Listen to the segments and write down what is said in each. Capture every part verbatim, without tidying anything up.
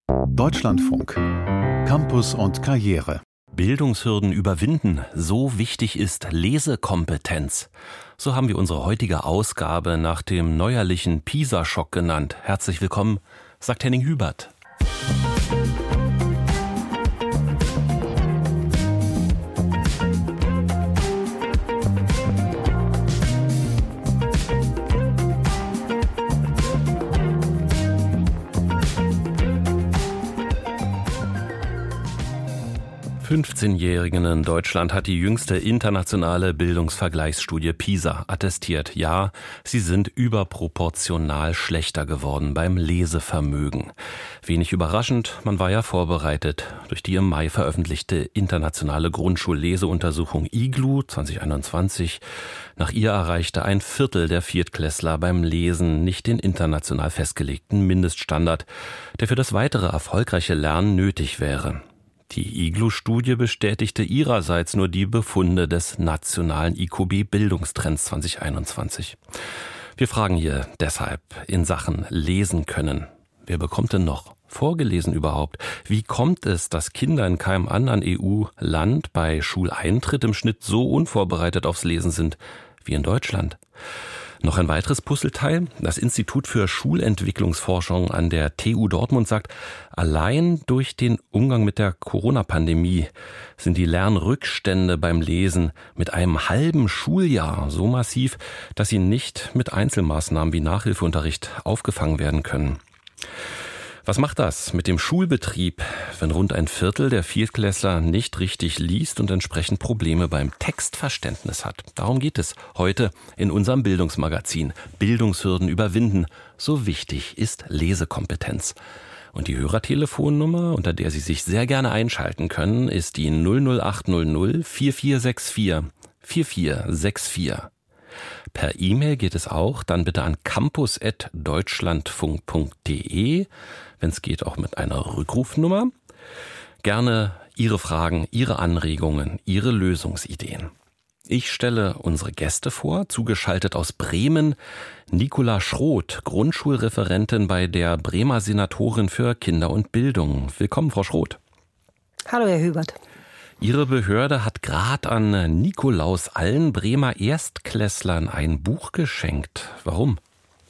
Deutschlandfunk. Campus und Karriere. Bildungshürden überwinden. So wichtig ist Lesekompetenz. So haben wir unsere heutige Ausgabe nach dem neuerlichen PISA-Schock genannt. Herzlich willkommen, sagt Henning Hubert. fünfzehnjährigen in Deutschland hat die jüngste internationale Bildungsvergleichsstudie PISA attestiert. Ja, sie sind überproportional schlechter geworden beim Lesevermögen. Wenig überraschend, man war ja vorbereitet. Durch die im Mai veröffentlichte internationale Grundschulleseuntersuchung I G L U zwanzig einundzwanzig. Nach ihr erreichte ein Viertel der Viertklässler beim Lesen nicht den international festgelegten Mindeststandard, der für das weitere erfolgreiche Lernen nötig wäre. Die I G L U-Studie bestätigte ihrerseits nur die Befunde des nationalen I Q B-Bildungstrends zwanzig einundzwanzig. Wir fragen hier deshalb in Sachen Lesen können. Wer bekommt denn noch vorgelesen überhaupt? Wie kommt es, dass Kinder in keinem anderen E U-Land bei Schuleintritt im Schnitt so unvorbereitet aufs Lesen sind wie in Deutschland? Noch ein weiteres Puzzleteil. Das Institut für Schulentwicklungsforschung an der T U Dortmund sagt, allein durch den Umgang mit der Corona-Pandemie sind die Lernrückstände beim Lesen mit einem halben Schuljahr so massiv, dass sie nicht mit Einzelmaßnahmen wie Nachhilfeunterricht aufgefangen werden können. Was macht das mit dem Schulbetrieb, wenn rund ein Viertel der Viertklässler nicht richtig liest und entsprechend Probleme beim Textverständnis hat? Darum geht es heute in unserem Bildungsmagazin. Bildungshürden überwinden. So wichtig ist Lesekompetenz. Und die Hörertelefonnummer, unter der Sie sich sehr gerne einschalten können, ist die null null acht null null vier vier sechs vier vier vier sechs vier. Per E-Mail geht es auch, dann bitte an campus at deutschlandfunk punkt de, wenn es geht auch mit einer Rückrufnummer. Gerne Ihre Fragen, Ihre Anregungen, Ihre Lösungsideen. Ich stelle unsere Gäste vor, zugeschaltet aus Bremen, Nicola Schroth, Grundschulreferentin bei der Bremer Senatorin für Kinder und Bildung. Willkommen, Frau Schroth. Hallo, Herr Hubert. Ihre Behörde hat gerade an Nikolaus allen Bremer Erstklässlern ein Buch geschenkt. Warum?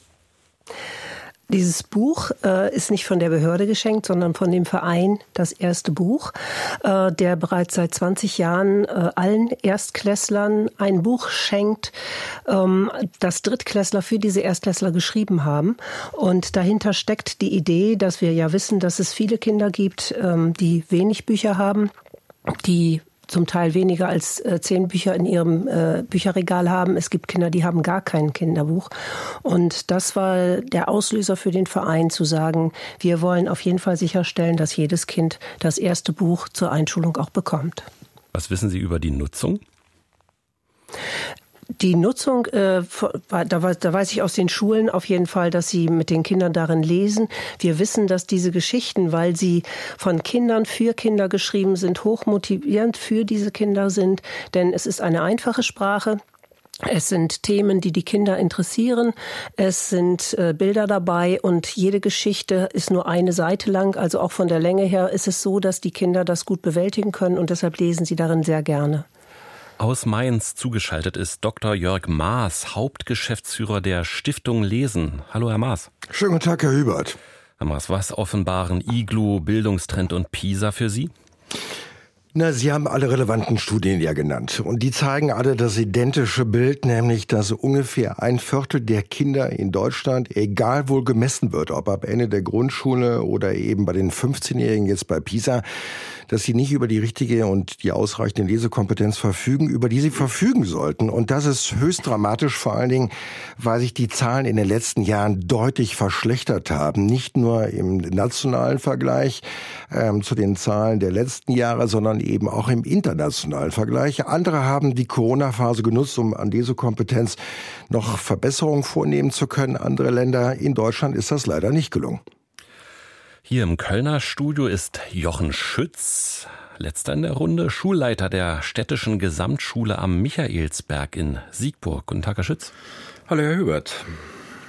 Dieses Buch äh, ist nicht von der Behörde geschenkt, sondern von dem Verein Das erste Buch, äh, der bereits seit zwanzig Jahren äh, allen Erstklässlern ein Buch schenkt, ähm, das Drittklässler für diese Erstklässler geschrieben haben. Und dahinter steckt die Idee, dass wir ja wissen, dass es viele Kinder gibt, ähm, die wenig Bücher haben, die zum Teil weniger als äh, zehn Bücher in ihrem äh, Bücherregal haben. Es gibt Kinder, die haben gar kein Kinderbuch. Und das war der Auslöser für den Verein, zu sagen, wir wollen auf jeden Fall sicherstellen, dass jedes Kind das erste Buch zur Einschulung auch bekommt. Was wissen Sie über die Nutzung? Die Nutzung, äh, da, da weiß ich aus den Schulen auf jeden Fall, dass sie mit den Kindern darin lesen. Wir wissen, dass diese Geschichten, weil sie von Kindern für Kinder geschrieben sind, hochmotivierend für diese Kinder sind. Denn es ist eine einfache Sprache. Es sind Themen, die die Kinder interessieren. Es sind äh, Bilder dabei und jede Geschichte ist nur eine Seite lang. Also auch von der Länge her ist es so, dass die Kinder das gut bewältigen können und deshalb lesen sie darin sehr gerne. Aus Mainz zugeschaltet ist Doktor Jörg Maas, Hauptgeschäftsführer der Stiftung Lesen. Hallo, Herr Maas. Schönen guten Tag, Herr Hubert. Herr Maas, was offenbaren I G L U, Bildungstrend und PISA für Sie? Na, Sie haben alle relevanten Studien ja genannt. Und die zeigen alle das identische Bild, nämlich, dass ungefähr ein Viertel der Kinder in Deutschland, egal wo gemessen wird, ob ab Ende der Grundschule oder eben bei den fünfzehnjährigen jetzt bei PISA, dass sie nicht über die richtige und die ausreichende Lesekompetenz verfügen, über die sie verfügen sollten. Und das ist höchst dramatisch, vor allen Dingen, weil sich die Zahlen in den letzten Jahren deutlich verschlechtert haben. Nicht nur im nationalen Vergleich ähm, zu den Zahlen der letzten Jahre, sondern eben auch im internationalen Vergleich. Andere haben die Corona-Phase genutzt, um an Lesekompetenz noch Verbesserungen vornehmen zu können. Andere Länder, in Deutschland ist das leider nicht gelungen. Hier im Kölner Studio ist Jochen Schütz, letzter in der Runde, Schulleiter der städtischen Gesamtschule am Michaelsberg in Siegburg. Guten Tag, Herr Schütz. Hallo, Herr Hubert.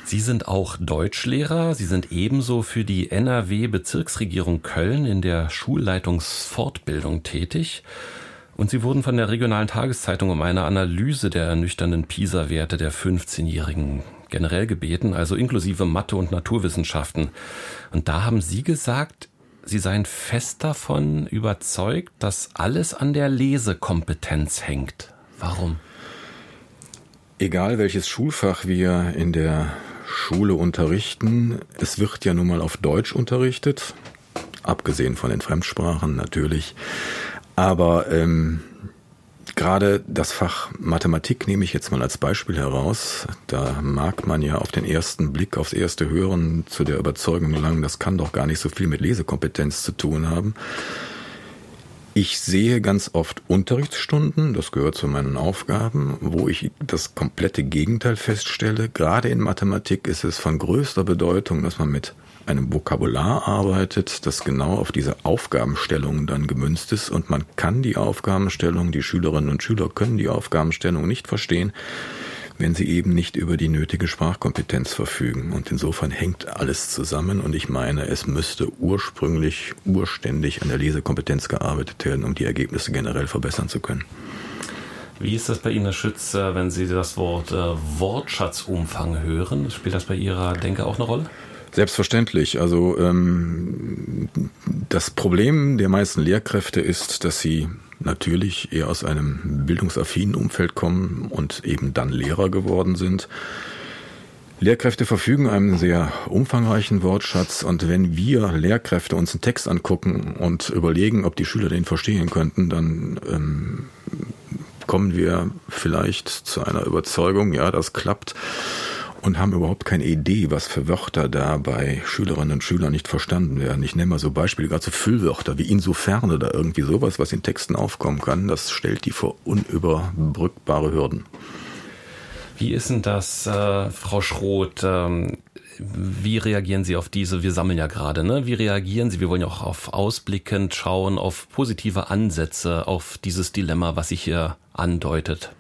Sie sind auch Deutschlehrer. Sie sind ebenso für die N R W-Bezirksregierung Köln in der Schulleitungsfortbildung tätig. Und Sie wurden von der regionalen Tageszeitung um eine Analyse der ernüchternden PISA-Werte der fünfzehnjährigen generell gebeten, also inklusive Mathe und Naturwissenschaften. Und da haben Sie gesagt, Sie seien fest davon überzeugt, dass alles an der Lesekompetenz hängt. Warum? Egal welches Schulfach wir in der Schule unterrichten, es wird ja nun mal auf Deutsch unterrichtet, abgesehen von den Fremdsprachen natürlich. Aber ähm, gerade das Fach Mathematik nehme ich jetzt mal als Beispiel heraus. Da mag man ja auf den ersten Blick, aufs erste Hören zu der Überzeugung gelangen, das kann doch gar nicht so viel mit Lesekompetenz zu tun haben. Ich sehe ganz oft Unterrichtsstunden, das gehört zu meinen Aufgaben, wo ich das komplette Gegenteil feststelle. Gerade in Mathematik ist es von größter Bedeutung, dass man mit einem Vokabular arbeitet, das genau auf diese Aufgabenstellungen dann gemünzt ist. Und man kann die Aufgabenstellung, die Schülerinnen und Schüler können die Aufgabenstellung nicht verstehen, wenn sie eben nicht über die nötige Sprachkompetenz verfügen. Und insofern hängt alles zusammen. Und ich meine, es müsste ursprünglich, urständig an der Lesekompetenz gearbeitet werden, um die Ergebnisse generell verbessern zu können. Wie ist das bei Ihnen, Herr Schütz, wenn Sie das Wort äh, Wortschatzumfang hören? Spielt das bei Ihrer Denke auch eine Rolle? Selbstverständlich. Also ähm, das Problem der meisten Lehrkräfte ist, dass sie natürlich eher aus einem bildungsaffinen Umfeld kommen und eben dann Lehrer geworden sind. Lehrkräfte verfügen einen sehr umfangreichen Wortschatz, und wenn wir Lehrkräfte uns einen Text angucken und überlegen, ob die Schüler den verstehen könnten, dann ähm, kommen wir vielleicht zu einer Überzeugung, ja, das klappt, und haben überhaupt keine Idee, was für Wörter da bei Schülerinnen und Schülern nicht verstanden werden. Ich nenne mal so Beispiele, gerade so Füllwörter wie insofern oder irgendwie sowas, was in Texten aufkommen kann. Das stellt die vor unüberbrückbare Hürden. Wie ist denn das, äh, Frau Schroth? Ähm, wie reagieren Sie auf diese, wir sammeln ja gerade, ne? Wie reagieren Sie? Wir wollen ja auch auf ausblickend schauen, auf positive Ansätze, auf dieses Dilemma, was sich hier andeutet.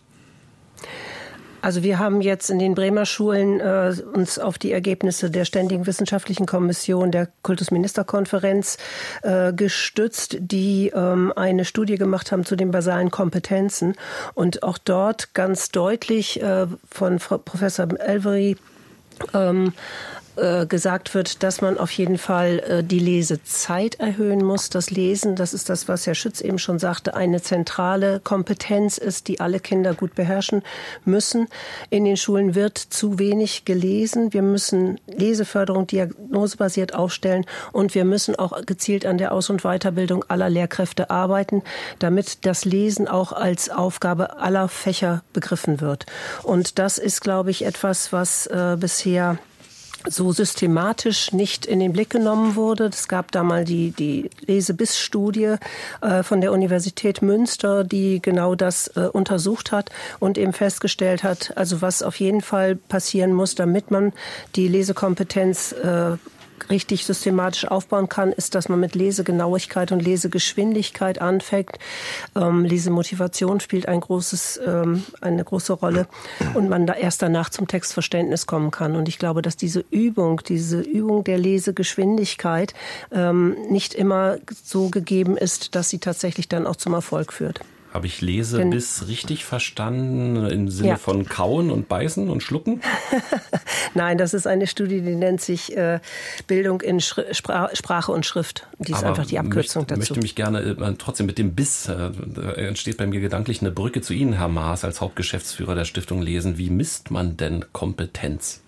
Also wir haben jetzt in den Bremer Schulen äh, uns auf die Ergebnisse der Ständigen Wissenschaftlichen Kommission der Kultusministerkonferenz äh, gestützt, die ähm, eine Studie gemacht haben zu den basalen Kompetenzen. Und auch dort ganz deutlich äh, von Frau Professor Elvery ähm, gesagt wird, dass man auf jeden Fall äh, die Lesezeit erhöhen muss. Das Lesen, das ist das, was Herr Schütz eben schon sagte, eine zentrale Kompetenz ist, die alle Kinder gut beherrschen müssen. In den Schulen wird zu wenig gelesen. Wir müssen Leseförderung diagnosebasiert aufstellen, und wir müssen auch gezielt an der Aus- und Weiterbildung aller Lehrkräfte arbeiten, damit das Lesen auch als Aufgabe aller Fächer begriffen wird. Und das ist, glaube ich, etwas, was äh, bisher so systematisch nicht in den Blick genommen wurde. Es gab da mal die, die Lese-Bis-Studie äh, von der Universität Münster, die genau das äh, untersucht hat und eben festgestellt hat, also was auf jeden Fall passieren muss, damit man die Lesekompetenz äh, richtig systematisch aufbauen kann, ist, dass man mit Lesegenauigkeit und Lesegeschwindigkeit anfängt. Ähm, Lesemotivation spielt ein großes, ähm, eine große Rolle, und man da erst danach zum Textverständnis kommen kann. Und ich glaube, dass diese Übung, diese Übung der Lesegeschwindigkeit ähm, nicht immer so gegeben ist, dass sie tatsächlich dann auch zum Erfolg führt. Habe ich Lese bis richtig verstanden im Sinne ja. von Kauen und Beißen und Schlucken? Nein, das ist eine Studie, die nennt sich äh, Bildung in Schri- Spra- Sprache und Schrift. Die ist Aber einfach die Abkürzung möchte, dazu. Ich möchte mich gerne äh, trotzdem mit dem Biss, äh, da entsteht bei mir gedanklich eine Brücke zu Ihnen, Herr Maas, als Hauptgeschäftsführer der Stiftung Lesen. Wie misst man denn Kompetenz?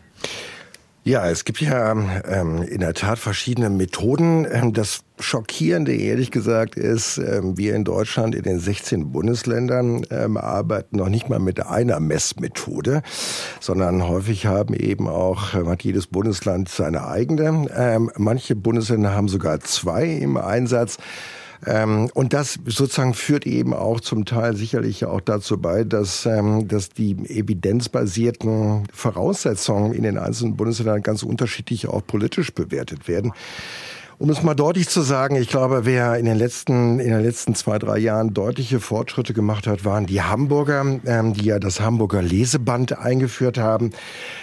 Ja, es gibt ja ähm, in der Tat verschiedene Methoden. Ähm, das Schockierende, ehrlich gesagt, ist, ähm, wir in Deutschland in den sechzehn Bundesländern ähm, arbeiten noch nicht mal mit einer Messmethode, sondern häufig haben eben auch, äh, hat jedes Bundesland seine eigene. Ähm, manche Bundesländer haben sogar zwei im Einsatz. Ähm, und das sozusagen führt eben auch zum Teil sicherlich auch dazu bei, dass, ähm, dass die evidenzbasierten Voraussetzungen in den einzelnen Bundesländern ganz unterschiedlich auch politisch bewertet werden. Um es mal deutlich zu sagen, ich glaube, wer in den letzten, in den letzten zwei, drei Jahren deutliche Fortschritte gemacht hat, waren die Hamburger, ähm, die ja das Hamburger Leseband eingeführt haben.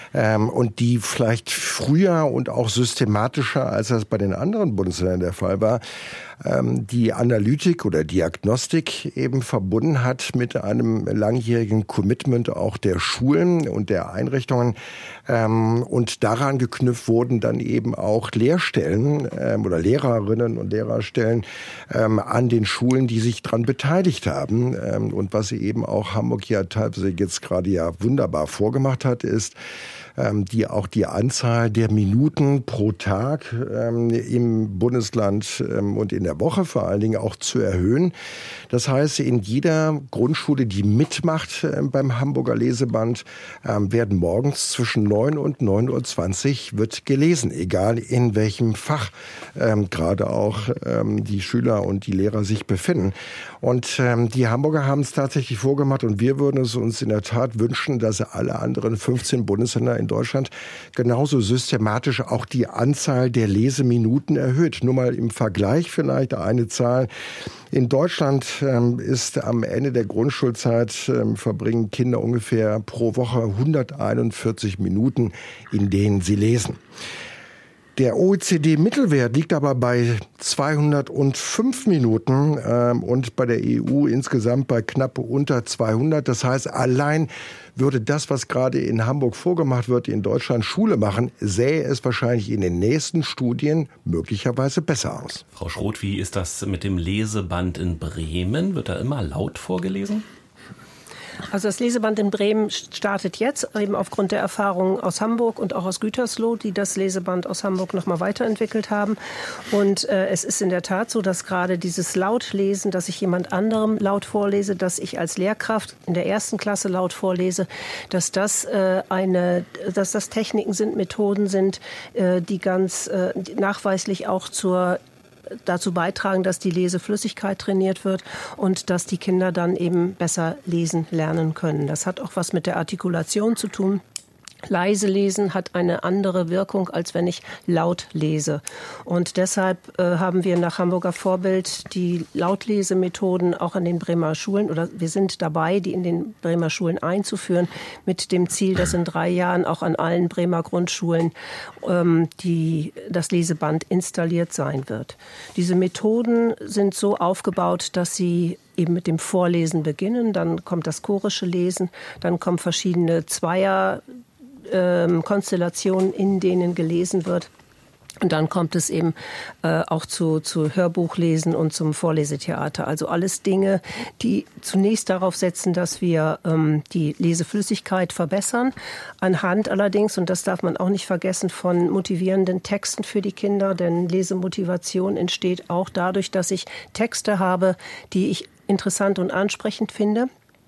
ähm, und die vielleicht früher und auch systematischer, als das bei den anderen Bundesländern der Fall war, ähm, die Analytik oder Diagnostik eben verbunden hat mit einem langjährigen Commitment auch der Schulen und der Einrichtungen. Ähm, und daran geknüpft wurden dann eben auch Lehrstellen ähm, oder Lehrerinnen und Lehrerstellen ähm, an den Schulen, die sich daran beteiligt haben. Ähm, und was eben auch Hamburg ja teilweise jetzt gerade ja wunderbar vorgemacht hat, ist, die auch die Anzahl der Minuten pro Tag ähm, im Bundesland ähm, und in der Woche vor allen Dingen auch zu erhöhen. Das heißt, in jeder Grundschule, die mitmacht äh, beim Hamburger Leseband, ähm, werden morgens zwischen neun und neun Uhr zwanzig wird gelesen, egal in welchem Fach ähm, gerade auch ähm, die Schüler und die Lehrer sich befinden. Und ähm, die Hamburger haben es tatsächlich vorgemacht und wir würden es uns in der Tat wünschen, dass alle anderen fünfzehn Bundesländer in Deutschland genauso systematisch auch die Anzahl der Leseminuten erhöht. Nur mal im Vergleich vielleicht eine Zahl. In Deutschland ähm, ist am Ende der Grundschulzeit ähm, verbringen Kinder ungefähr pro Woche hunderteinundvierzig Minuten, in denen sie lesen. Der O E C D-Mittelwert liegt aber bei zweihundertfünf Minuten ähm, und bei der E U insgesamt bei knapp unter zweihundert. Das heißt, allein würde das, was gerade in Hamburg vorgemacht wird, in Deutschland Schule machen, sähe es wahrscheinlich in den nächsten Studien möglicherweise besser aus. Frau Schroth, wie ist das mit dem Leseband in Bremen? Wird da immer laut vorgelesen? Also das Leseband in Bremen startet jetzt eben aufgrund der Erfahrungen aus Hamburg und auch aus Gütersloh, die das Leseband aus Hamburg noch mal weiterentwickelt haben. Und äh, es ist in der Tat so, dass gerade dieses Lautlesen, dass ich jemand anderem laut vorlese, dass ich als Lehrkraft in der ersten Klasse laut vorlese, dass das äh, eine, dass das Techniken sind, Methoden sind, äh, die ganz äh, nachweislich auch zur dazu beitragen, dass die Leseflüssigkeit trainiert wird und dass die Kinder dann eben besser lesen lernen können. Das hat auch was mit der Artikulation zu tun. Leise lesen hat eine andere Wirkung, als wenn ich laut lese. Und deshalb äh, haben wir nach Hamburger Vorbild die Lautlesemethoden auch an den Bremer Schulen, oder wir sind dabei, die in den Bremer Schulen einzuführen, mit dem Ziel, dass in drei Jahren auch an allen Bremer Grundschulen ähm, die, das Leseband installiert sein wird. Diese Methoden sind so aufgebaut, dass sie eben mit dem Vorlesen beginnen, dann kommt das chorische Lesen, dann kommen verschiedene Zweier Ähm, Konstellationen, in denen gelesen wird. Und dann kommt es eben äh, auch zu, zu Hörbuchlesen und zum Vorlesetheater. Also alles Dinge, die zunächst darauf setzen, dass wir ähm, die Leseflüssigkeit verbessern. Anhand allerdings, und das darf man auch nicht vergessen, von motivierenden Texten für die Kinder. Denn Lesemotivation entsteht auch dadurch, dass ich Texte habe, die ich interessant und ansprechend finde.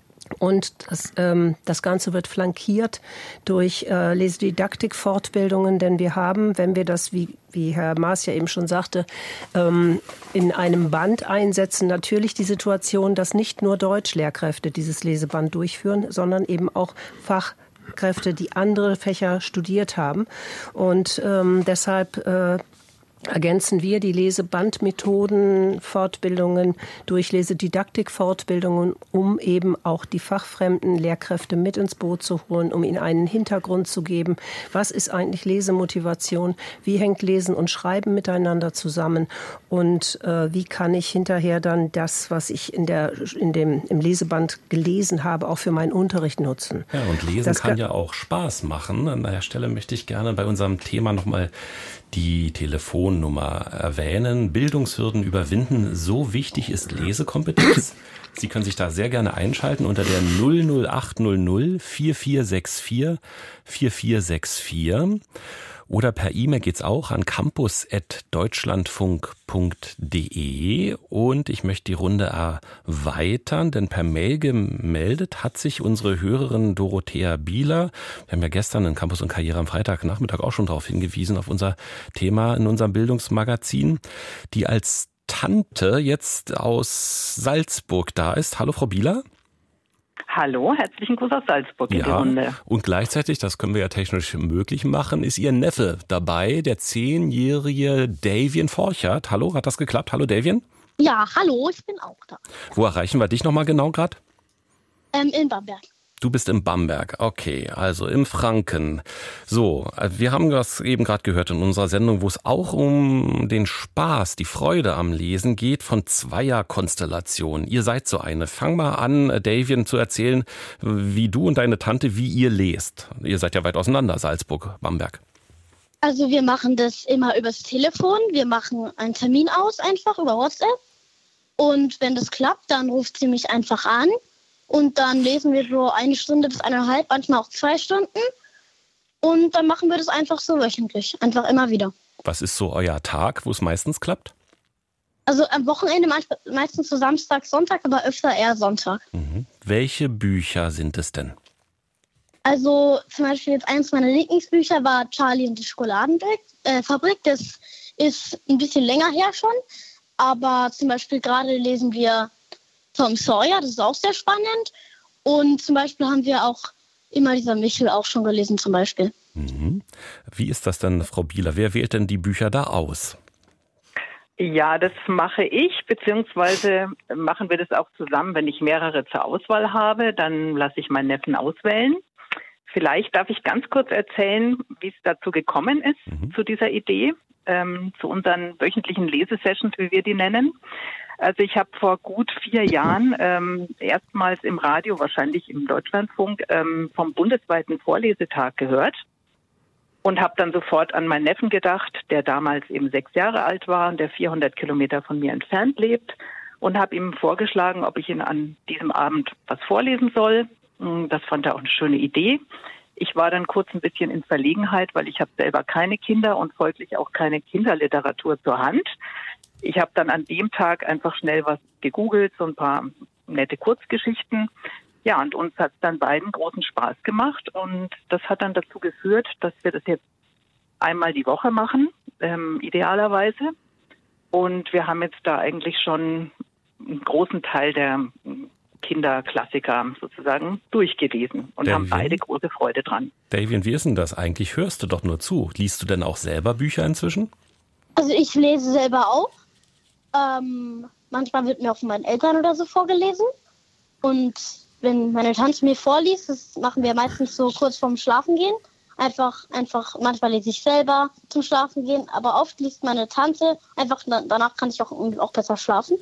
Und das, ähm, das Ganze wird flankiert durch äh, Lesedidaktik-Fortbildungen, denn wir haben, wenn wir das, wie, wie Herr Maas ja eben schon sagte, ähm, in einem Band einsetzen, natürlich die Situation, dass nicht nur Deutschlehrkräfte dieses Leseband durchführen, sondern eben auch Fachkräfte, die andere Fächer studiert haben. Und ähm, deshalb äh, ergänzen wir die Lesebandmethoden, Fortbildungen durch Lesedidaktik-Fortbildungen, um eben auch die fachfremden Lehrkräfte mit ins Boot zu holen, um ihnen einen Hintergrund zu geben. Was ist eigentlich Lesemotivation? Wie hängt Lesen und Schreiben miteinander zusammen? Und äh, wie kann ich hinterher dann das, was ich in der, in dem, im Leseband gelesen habe, auch für meinen Unterricht nutzen? Ja, und Lesen das kann ja auch Spaß machen. An der Stelle möchte ich gerne bei unserem Thema nochmal die Telefonnummer erwähnen. Bildungshürden überwinden, so wichtig ist Lesekompetenz. Sie können sich da sehr gerne einschalten unter der null null acht null null vier vier sechs vier vier vier sechs vier. Oder per E-Mail geht's auch an campus at deutschlandfunk punkt de. Und ich möchte die Runde erweitern, denn per Mail gemeldet hat sich unsere Hörerin Dorothea Bieler. Wir haben ja gestern in Campus und Karriere am Freitagnachmittag auch schon darauf hingewiesen, auf unser Thema in unserem Bildungsmagazin, die als Tante jetzt aus Salzburg da ist. Hallo, Frau Bieler. Hallo, herzlichen Gruß aus Salzburg in ja, die Runde. Und gleichzeitig, das können wir ja technisch möglich machen, ist Ihr Neffe dabei, der zehnjährige Davian Forchert. Hallo, hat das geklappt? Hallo, Davian? Ja, hallo, ich bin auch da. Wo erreichen wir dich nochmal genau gerade? Ähm, in Bamberg. Du bist in Bamberg, okay, also im Franken. So, wir haben das eben gerade gehört in unserer Sendung, wo es auch um den Spaß, die Freude am Lesen geht, von Zweierkonstellationen. Ihr seid so eine. Fang mal an, Davian, zu erzählen, wie du und deine Tante, wie ihr lest. Ihr seid ja weit auseinander, Salzburg, Bamberg. Also wir machen das immer übers Telefon. Wir machen einen Termin aus, einfach über WhatsApp. Und wenn das klappt, dann ruft sie mich einfach an. Und dann lesen wir so eine Stunde bis eineinhalb, manchmal auch zwei Stunden. Und dann machen wir das einfach so wöchentlich, einfach immer wieder. Was ist so euer Tag, wo es meistens klappt? Also am Wochenende meistens so Samstag, Sonntag, aber öfter eher Sonntag. Mhm. Welche Bücher sind es denn? Also zum Beispiel jetzt eines meiner Lieblingsbücher war Charlie und die Schokoladenfabrik. Das ist ein bisschen länger her schon. Aber zum Beispiel gerade lesen wir Tom Sawyer, das ist auch sehr spannend. Und zum Beispiel haben wir auch immer dieser Michel auch schon gelesen zum Beispiel. Mhm. Wie ist das denn, Frau Bieler? Wer wählt denn die Bücher da aus? Ja, das mache ich, beziehungsweise machen wir das auch zusammen. Wenn ich mehrere zur Auswahl habe, dann lasse ich meinen Neffen auswählen. Vielleicht darf ich ganz kurz erzählen, wie es dazu gekommen ist, mhm. zu dieser Idee, ähm, zu unseren wöchentlichen Lesesessions, wie wir die nennen. Also ich habe vor gut vier Jahren ähm, erstmals im Radio, wahrscheinlich im Deutschlandfunk, ähm, vom bundesweiten Vorlesetag gehört und habe dann sofort an meinen Neffen gedacht, der damals eben sechs Jahre alt war und der vierhundert Kilometer von mir entfernt lebt, und habe ihm vorgeschlagen, ob ich ihn an diesem Abend was vorlesen soll. Das fand er auch eine schöne Idee. Ich war dann kurz ein bisschen in Verlegenheit, weil ich habe selber keine Kinder und folglich auch keine Kinderliteratur zur Hand. Ich habe dann an dem Tag einfach schnell was gegoogelt, so ein paar nette Kurzgeschichten. Ja, und uns hat es dann beiden großen Spaß gemacht. Und das hat dann dazu geführt, dass wir das jetzt einmal die Woche machen, ähm, idealerweise. Und wir haben jetzt da eigentlich schon einen großen Teil der Kinderklassiker sozusagen durchgelesen und Davian, haben beide große Freude dran. Davian, wie ist denn das eigentlich? Hörst du doch nur zu. Liest du denn auch selber Bücher inzwischen? Also ich lese selber auch. Ähm, manchmal wird mir auch von meinen Eltern oder so vorgelesen. Und wenn meine Tante mir vorliest, das machen wir meistens so kurz vorm Schlafengehen. Einfach, einfach, manchmal lese ich selber zum Schlafengehen, aber oft liest meine Tante. Einfach danach kann ich auch, auch besser schlafen.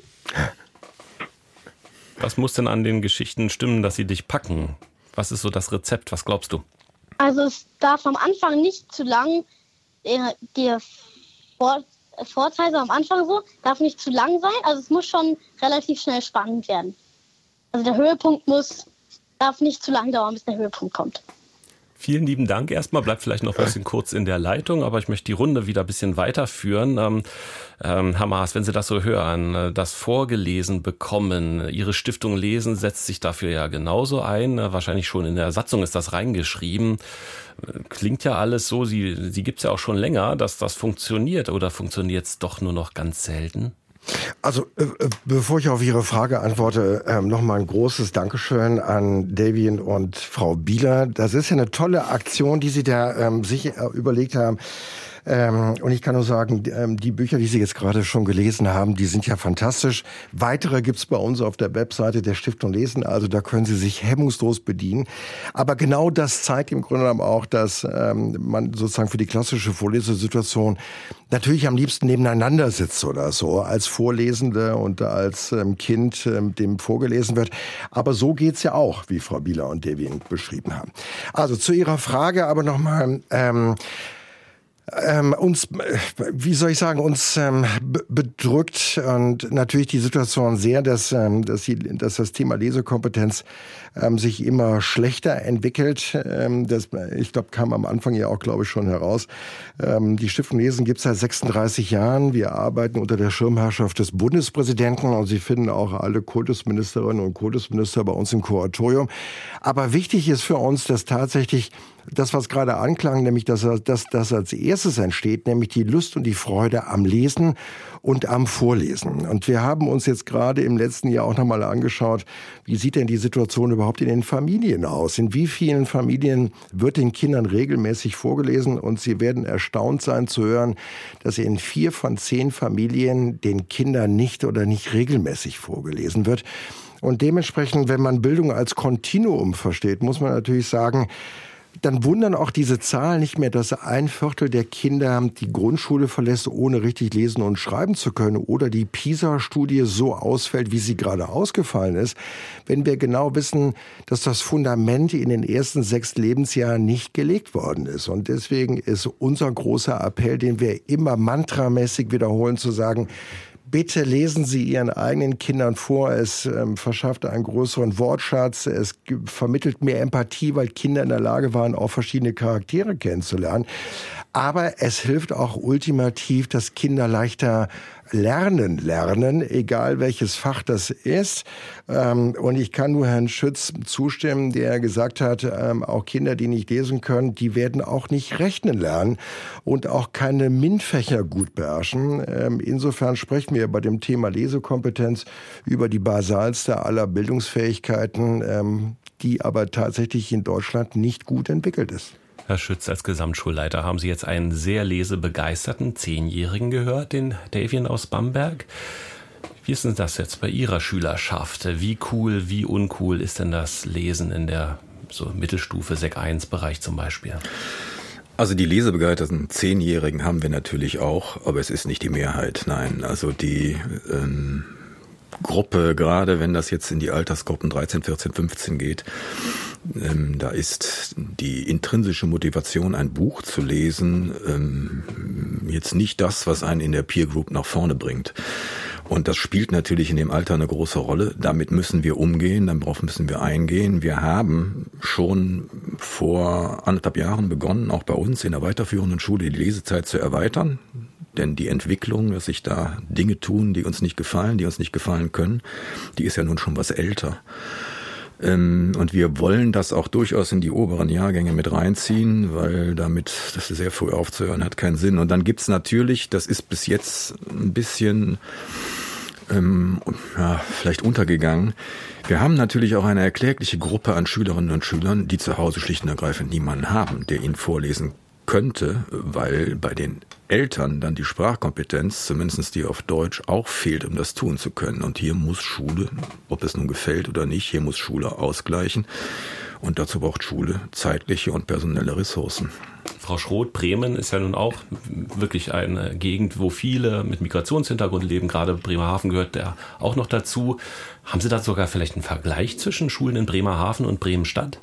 Was muss denn an den Geschichten stimmen, dass sie dich packen? Was ist so das Rezept? Was glaubst du? Also es darf am Anfang nicht zu lang, der, der Vor, Vorteil am Anfang so, darf nicht zu lang sein. Also es muss schon relativ schnell spannend werden. Also der Höhepunkt muss, darf nicht zu lang dauern, bis der Höhepunkt kommt. Vielen lieben Dank. Erstmal bleibt vielleicht noch ein bisschen kurz in der Leitung, aber ich möchte die Runde wieder ein bisschen weiterführen. Ähm, ähm, Herr Maas, wenn Sie das so hören, das vorgelesen bekommen, Ihre Stiftung Lesen setzt sich dafür ja genauso ein. Wahrscheinlich schon in der Satzung ist das reingeschrieben. Klingt ja alles so, Sie, Sie gibt es ja auch schon länger, dass das funktioniert, oder funktioniert es doch nur noch ganz selten? Also, äh, bevor ich auf Ihre Frage antworte, ähm, nochmal ein großes Dankeschön an Davian und Frau Bieler. Das ist ja eine tolle Aktion, die Sie da ähm, sich äh, überlegt haben. Ähm, und ich kann nur sagen, ähm, die Bücher, die Sie jetzt gerade schon gelesen haben, die sind ja fantastisch. Weitere gibt's bei uns auf der Webseite der Stiftung Lesen, also da können Sie sich hemmungslos bedienen. Aber genau das zeigt im Grunde genommen auch, dass ähm, man sozusagen für die klassische Vorlesesituation natürlich am liebsten nebeneinander sitzt oder so, als Vorlesende und als ähm, Kind, ähm, dem vorgelesen wird. Aber so geht's ja auch, wie Frau Bieler und Davian beschrieben haben. Also zu Ihrer Frage aber nochmal, ähm, Ähm, uns, wie soll ich sagen, uns ähm, bedrückt und natürlich die Situation sehr, dass, ähm, dass, die, dass das Thema Lesekompetenz ähm, sich immer schlechter entwickelt. Ähm, das, ich glaube, kam am Anfang ja auch, glaube ich, schon heraus. Ähm, die Stiftung Lesen gibt es seit sechsunddreißig Jahren. Wir arbeiten unter der Schirmherrschaft des Bundespräsidenten und Sie finden auch alle Kultusministerinnen und Kultusminister bei uns im Kuratorium. Aber wichtig ist für uns, dass tatsächlich das, was gerade anklang, nämlich dass das dass als erstes entsteht, nämlich die Lust und die Freude am Lesen und am Vorlesen. Und wir haben uns jetzt gerade im letzten Jahr auch nochmal angeschaut, wie sieht denn die Situation überhaupt in den Familien aus? In wie vielen Familien wird den Kindern regelmäßig vorgelesen? Und Sie werden erstaunt sein zu hören, dass in vier von zehn Familien den Kindern nicht oder nicht regelmäßig vorgelesen wird. Und dementsprechend, wenn man Bildung als Kontinuum versteht, muss man natürlich sagen, dann wundern auch diese Zahlen nicht mehr, dass ein Viertel der Kinder die Grundschule verlässt, ohne richtig lesen und schreiben zu können, oder die PISA-Studie so ausfällt, wie sie gerade ausgefallen ist, wenn wir genau wissen, dass das Fundament in den ersten sechs Lebensjahren nicht gelegt worden ist. Und deswegen ist unser großer Appell, den wir immer mantramäßig wiederholen, zu sagen: Bitte lesen Sie Ihren eigenen Kindern vor. Es ähm, verschafft einen größeren Wortschatz. Es vermittelt mehr Empathie, weil Kinder in der Lage waren, auch verschiedene Charaktere kennenzulernen. Aber es hilft auch ultimativ, dass Kinder leichter lernen, lernen, egal welches Fach das ist. Und ich kann nur Herrn Schütz zustimmen, der gesagt hat, auch Kinder, die nicht lesen können, die werden auch nicht rechnen lernen und auch keine MINT-Fächer gut beherrschen. Insofern sprechen wir bei dem Thema Lesekompetenz über die basalste aller Bildungsfähigkeiten, die aber tatsächlich in Deutschland nicht gut entwickelt ist. Herr Schütz, als Gesamtschulleiter haben Sie jetzt einen sehr lesebegeisterten Zehnjährigen gehört, den Davian aus Bamberg. Wie ist denn das jetzt bei Ihrer Schülerschaft? Wie cool, wie uncool ist denn das Lesen in der so Mittelstufe, Sek eins Bereich zum Beispiel? Also die lesebegeisterten Zehnjährigen haben wir natürlich auch, aber es ist nicht die Mehrheit, nein. Also die ähm, Gruppe, gerade wenn das jetzt in die Altersgruppen dreizehn, vierzehn, fünfzehn geht, Ähm, da ist die intrinsische Motivation, ein Buch zu lesen, ähm, jetzt nicht das, was einen in der Peer Group nach vorne bringt. Und das spielt natürlich in dem Alter eine große Rolle. Damit müssen wir umgehen, darauf müssen wir eingehen. Wir haben schon vor anderthalb Jahren begonnen, auch bei uns in der weiterführenden Schule die Lesezeit zu erweitern. Denn die Entwicklung, dass sich da Dinge tun, die uns nicht gefallen, die uns nicht gefallen können, die ist ja nun schon was älter. Und wir wollen das auch durchaus in die oberen Jahrgänge mit reinziehen, weil damit das sehr früh aufzuhören hat keinen Sinn. Und dann gibt's natürlich, das ist bis jetzt ein bisschen ähm, ja, vielleicht untergegangen, wir haben natürlich auch eine erklägliche Gruppe an Schülerinnen und Schülern, die zu Hause schlicht und ergreifend niemanden haben, der ihnen vorlesen könnte, weil bei den Eltern dann die Sprachkompetenz, zumindest die auf Deutsch, auch fehlt, um das tun zu können. Und hier muss Schule, ob es nun gefällt oder nicht, hier muss Schule ausgleichen. Und dazu braucht Schule zeitliche und personelle Ressourcen. Frau Schroth, Bremen ist ja nun auch wirklich eine Gegend, wo viele mit Migrationshintergrund leben. Gerade Bremerhaven gehört ja auch noch dazu. Haben Sie da sogar vielleicht einen Vergleich zwischen Schulen in Bremerhaven und Bremen-Stadt?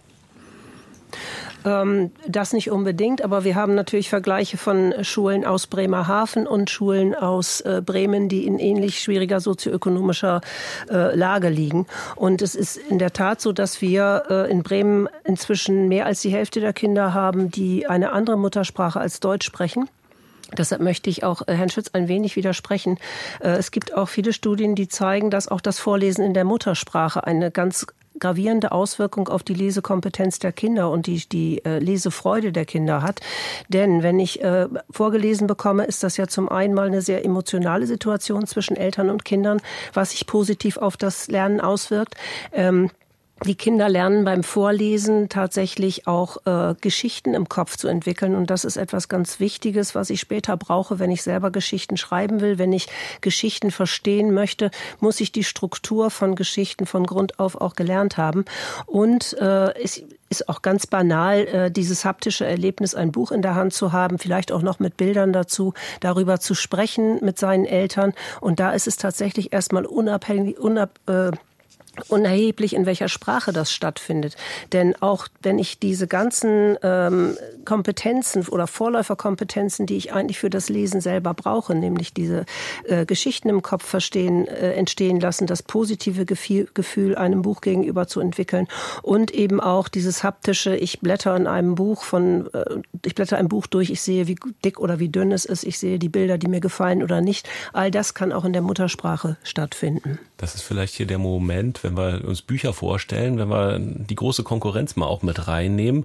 Das nicht unbedingt, aber wir haben natürlich Vergleiche von Schulen aus Bremerhaven und Schulen aus Bremen, die in ähnlich schwieriger sozioökonomischer Lage liegen. Und es ist in der Tat so, dass wir in Bremen inzwischen mehr als die Hälfte der Kinder haben, die eine andere Muttersprache als Deutsch sprechen. Deshalb möchte ich auch Herrn Schütz ein wenig widersprechen. Es gibt auch viele Studien, die zeigen, dass auch das Vorlesen in der Muttersprache eine ganz gravierende Auswirkung auf die Lesekompetenz der Kinder und die, die äh, Lesefreude der Kinder hat. Denn wenn ich äh, vorgelesen bekomme, ist das ja zum einen mal eine sehr emotionale Situation zwischen Eltern und Kindern, was sich positiv auf das Lernen auswirkt. Ähm, Die Kinder lernen beim Vorlesen tatsächlich auch äh, Geschichten im Kopf zu entwickeln. Und das ist etwas ganz Wichtiges, was ich später brauche, wenn ich selber Geschichten schreiben will. Wenn ich Geschichten verstehen möchte, muss ich die Struktur von Geschichten von Grund auf auch gelernt haben. Und äh, es ist auch ganz banal, äh, dieses haptische Erlebnis, ein Buch in der Hand zu haben, vielleicht auch noch mit Bildern dazu, darüber zu sprechen mit seinen Eltern. Und da ist es tatsächlich erstmal unabhängig, unab, äh, unerheblich, in welcher Sprache das stattfindet. Denn auch wenn ich diese ganzen ähm, Kompetenzen oder Vorläuferkompetenzen, die ich eigentlich für das Lesen selber brauche, nämlich diese äh, Geschichten im Kopf verstehen, äh, entstehen lassen, das positive Gefühl, Gefühl einem Buch gegenüber zu entwickeln und eben auch dieses haptische, ich blätter in einem Buch von, äh, ich blätter ein Buch durch, ich sehe, wie dick oder wie dünn es ist, ich sehe die Bilder, die mir gefallen oder nicht. All das kann auch in der Muttersprache stattfinden. Das ist vielleicht hier der Moment, wenn wir uns Bücher vorstellen, wenn wir die große Konkurrenz mal auch mit reinnehmen.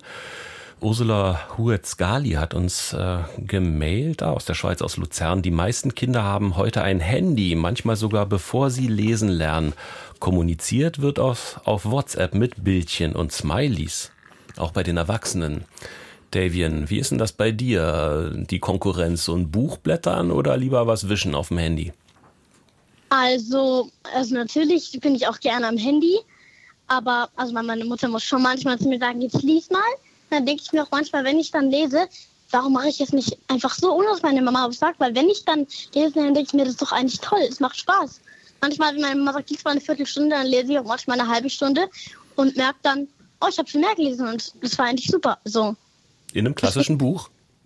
Ursula Huetz-Gali hat uns äh, gemailt, aus der Schweiz, aus Luzern. Die meisten Kinder haben heute ein Handy, manchmal sogar bevor sie lesen lernen. Kommuniziert wird auf, auf WhatsApp mit Bildchen und Smileys, auch bei den Erwachsenen. Davian, wie ist denn das bei dir? Die Konkurrenz, so ein Buch blättern oder lieber was wischen auf dem Handy? Also, also natürlich bin ich auch gerne am Handy, aber also meine Mutter muss schon manchmal zu mir sagen, jetzt lies mal. Dann denke ich mir auch manchmal, wenn ich dann lese, warum mache ich es nicht einfach so, ohne dass meine Mama was sagt? Weil wenn ich dann lese, dann denke ich mir, das ist doch eigentlich toll, es macht Spaß. Manchmal, wenn meine Mama sagt, lies mal eine Viertelstunde, dann lese ich auch manchmal eine halbe Stunde und merke dann, oh, ich habe schon mehr gelesen und das war eigentlich super. So. In einem klassischen Buch?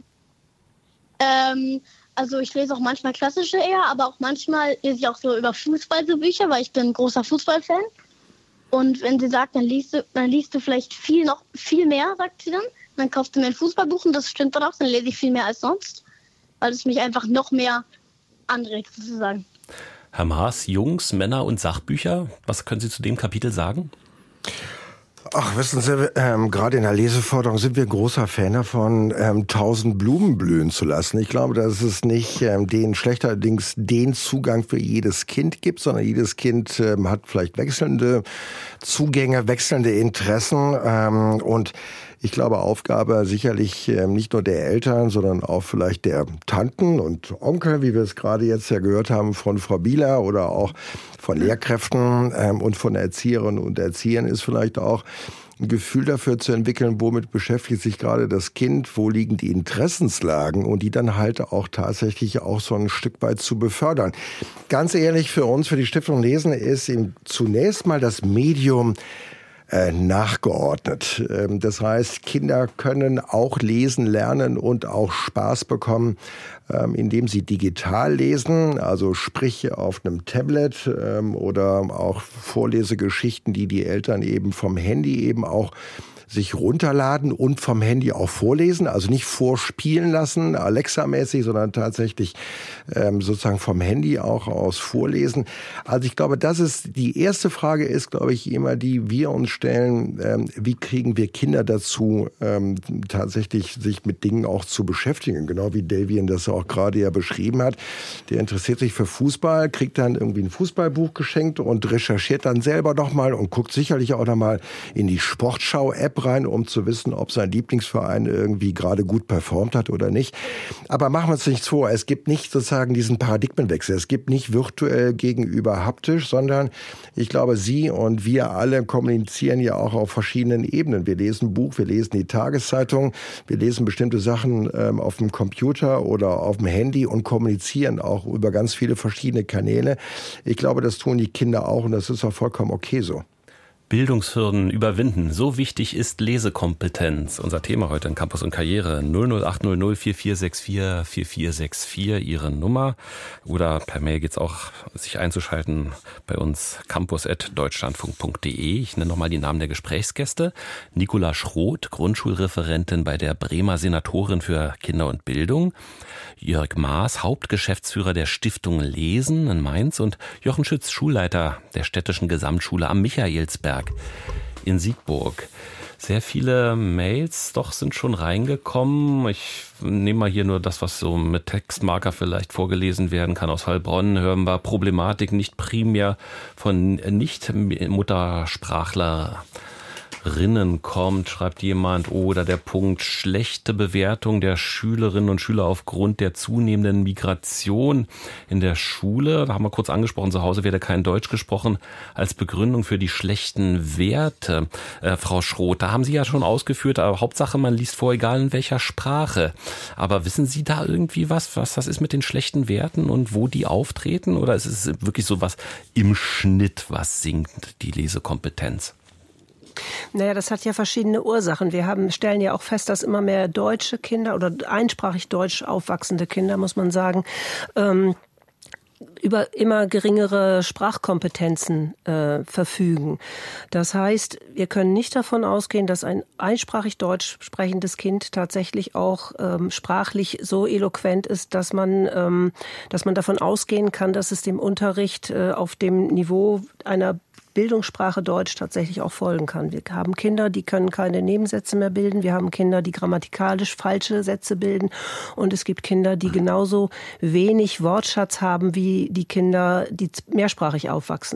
Ähm, also ich lese auch manchmal klassische eher, aber auch manchmal lese ich auch so über Fußball so Bücher, weil ich bin ein großer Fußballfan. Und wenn sie sagt, dann liest du, dann liest du vielleicht viel noch viel mehr, sagt sie dann. Dann kauft sie mir ein Fußballbuch und das stimmt dann auch, dann lese ich viel mehr als sonst, weil es mich einfach noch mehr anregt sozusagen. Herr Maas, Jungs, Männer und Sachbücher, was können Sie zu dem Kapitel sagen? Ach, wissen Sie, ähm, gerade in der Leseförderung sind wir großer Fan davon, ähm, tausend Blumen blühen zu lassen. Ich glaube, dass es nicht ähm, den schlechterdings den Zugang für jedes Kind gibt, sondern jedes Kind ähm, hat vielleicht wechselnde Zugänge, wechselnde Interessen ähm, und ich glaube, Aufgabe sicherlich ähm, nicht nur der Eltern, sondern auch vielleicht der Tanten und Onkel, wie wir es gerade jetzt ja gehört haben von Frau Bieler oder auch von Lehrkräften ähm, und von Erzieherinnen und Erziehern, ist vielleicht auch ein Gefühl dafür zu entwickeln, womit beschäftigt sich gerade das Kind, wo liegen die Interessenslagen und die dann halt auch tatsächlich auch so ein Stück weit zu befördern. Ganz ehrlich, für uns, für die Stiftung Lesen ist eben zunächst mal das Medium Äh, nachgeordnet. Ähm, das heißt, Kinder können auch lesen lernen und auch Spaß bekommen, ähm, indem sie digital lesen, also sprich auf einem Tablet ähm, oder auch Vorlesegeschichten, die die Eltern eben vom Handy eben auch sich runterladen und vom Handy auch vorlesen, also nicht vorspielen lassen, Alexa-mäßig, sondern tatsächlich ähm, sozusagen vom Handy auch aus vorlesen. Also ich glaube, das ist die erste Frage ist, glaube ich, immer die wir uns stellen, ähm, wie kriegen wir Kinder dazu, ähm, tatsächlich sich mit Dingen auch zu beschäftigen, genau wie Davian das auch gerade ja beschrieben hat. Der interessiert sich für Fußball, kriegt dann irgendwie ein Fußballbuch geschenkt und recherchiert dann selber nochmal und guckt sicherlich auch nochmal in die Sportschau-App rein, um zu wissen, ob sein Lieblingsverein irgendwie gerade gut performt hat oder nicht. Aber machen wir uns nichts vor, es gibt nicht sozusagen diesen Paradigmenwechsel. Es gibt nicht virtuell gegenüber haptisch, sondern ich glaube, Sie und wir alle kommunizieren ja auch auf verschiedenen Ebenen. Wir lesen ein Buch, wir lesen die Tageszeitung, wir lesen bestimmte Sachen ähm, auf dem Computer oder auf dem Handy und kommunizieren auch über ganz viele verschiedene Kanäle. Ich glaube, das tun die Kinder auch und das ist auch vollkommen okay so. Bildungshürden überwinden. So wichtig ist Lesekompetenz. Unser Thema heute in Campus und Karriere. null null acht null null vier vier sechs vier vier vier sechs vier Ihre Nummer. Oder per Mail geht's auch, sich einzuschalten bei uns campus at deutschlandfunk punkt de. Ich nenne nochmal die Namen der Gesprächsgäste. Nicola Schroth, Grundschulreferentin bei der Bremer Senatorin für Kinder und Bildung. Jörg Maas, Hauptgeschäftsführer der Stiftung Lesen in Mainz und Jochen Schütz, Schulleiter der städtischen Gesamtschule am Michaelsberg in Siegburg. Sehr viele Mails doch sind schon reingekommen. Ich nehme mal hier nur das, was so mit Textmarker vielleicht vorgelesen werden kann. Aus Heilbronn hören wir Problematik nicht primär von Nicht-Muttersprachler Rinnen kommt, schreibt jemand, oder der Punkt schlechte Bewertung der Schülerinnen und Schüler aufgrund der zunehmenden Migration in der Schule. Da haben wir kurz angesprochen, zu Hause werde kein Deutsch gesprochen, als Begründung für die schlechten Werte. Äh, Frau Schroth, da haben Sie ja schon ausgeführt, aber Hauptsache man liest vor, egal in welcher Sprache. Aber wissen Sie da irgendwie was, was das ist mit den schlechten Werten und wo die auftreten? Oder ist es wirklich so was im Schnitt, was sinkt, die Lesekompetenz? Naja, das hat ja verschiedene Ursachen. Wir haben, stellen ja auch fest, dass immer mehr deutsche Kinder oder einsprachig deutsch aufwachsende Kinder, muss man sagen, ähm, über immer geringere Sprachkompetenzen äh, verfügen. Das heißt, wir können nicht davon ausgehen, dass ein einsprachig deutsch sprechendes Kind tatsächlich auch ähm, sprachlich so eloquent ist, dass man, ähm, dass man davon ausgehen kann, dass es dem Unterricht äh, auf dem Niveau einer Bildungssprache Deutsch tatsächlich auch folgen kann. Wir haben Kinder, die können keine Nebensätze mehr bilden. Wir haben Kinder, die grammatikalisch falsche Sätze bilden. Und es gibt Kinder, die genauso wenig Wortschatz haben wie die Kinder, die mehrsprachig aufwachsen.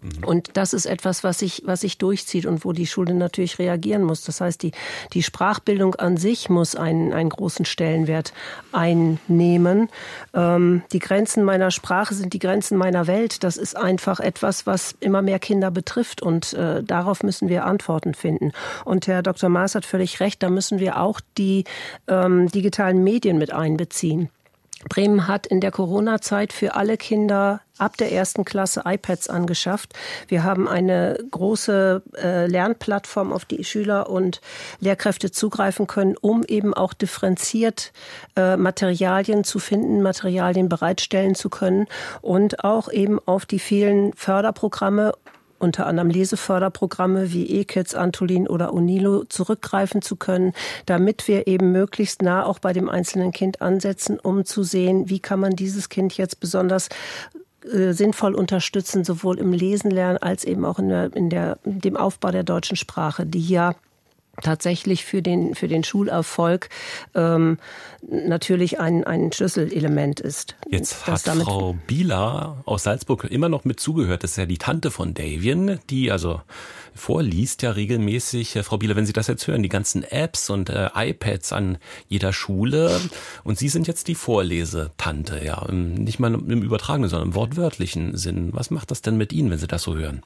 Und das ist etwas, was sich, was sich durchzieht und wo die Schule natürlich reagieren muss. Das heißt, die, die Sprachbildung an sich muss einen, einen großen Stellenwert einnehmen. Ähm, die Grenzen meiner Sprache sind die Grenzen meiner Welt. Das ist einfach etwas, was immer mehr Kinder betrifft und äh, darauf müssen wir Antworten finden. Und Herr Doktor Maas hat völlig recht, da müssen wir auch die ähm, digitalen Medien mit einbeziehen. Bremen hat in der Corona-Zeit für alle Kinder ab der ersten Klasse iPads angeschafft. Wir haben eine große äh, Lernplattform, auf die Schüler und Lehrkräfte zugreifen können, um eben auch differenziert äh, Materialien zu finden, Materialien bereitstellen zu können und auch eben auf die vielen Förderprogramme, unter anderem Leseförderprogramme wie eKids, Antolin oder Unilo zurückgreifen zu können, damit wir eben möglichst nah auch bei dem einzelnen Kind ansetzen, um zu sehen, wie kann man dieses Kind jetzt besonders äh, sinnvoll unterstützen, sowohl im Lesen lernen als eben auch in, der, in, der, in dem Aufbau der deutschen Sprache, die ja tatsächlich für den, für den Schulerfolg ähm, natürlich ein, ein Schlüsselelement ist. Jetzt hat Frau Bieler aus Salzburg immer noch mit zugehört. Das ist ja die Tante von Davian, die also vorliest ja regelmäßig. Frau Bieler, wenn Sie das jetzt hören, die ganzen Apps und äh, iPads an jeder Schule. Und Sie sind jetzt die Vorlesetante, ja. Nicht mal im übertragenen, sondern im wortwörtlichen Sinn. Was macht das denn mit Ihnen, wenn Sie das so hören?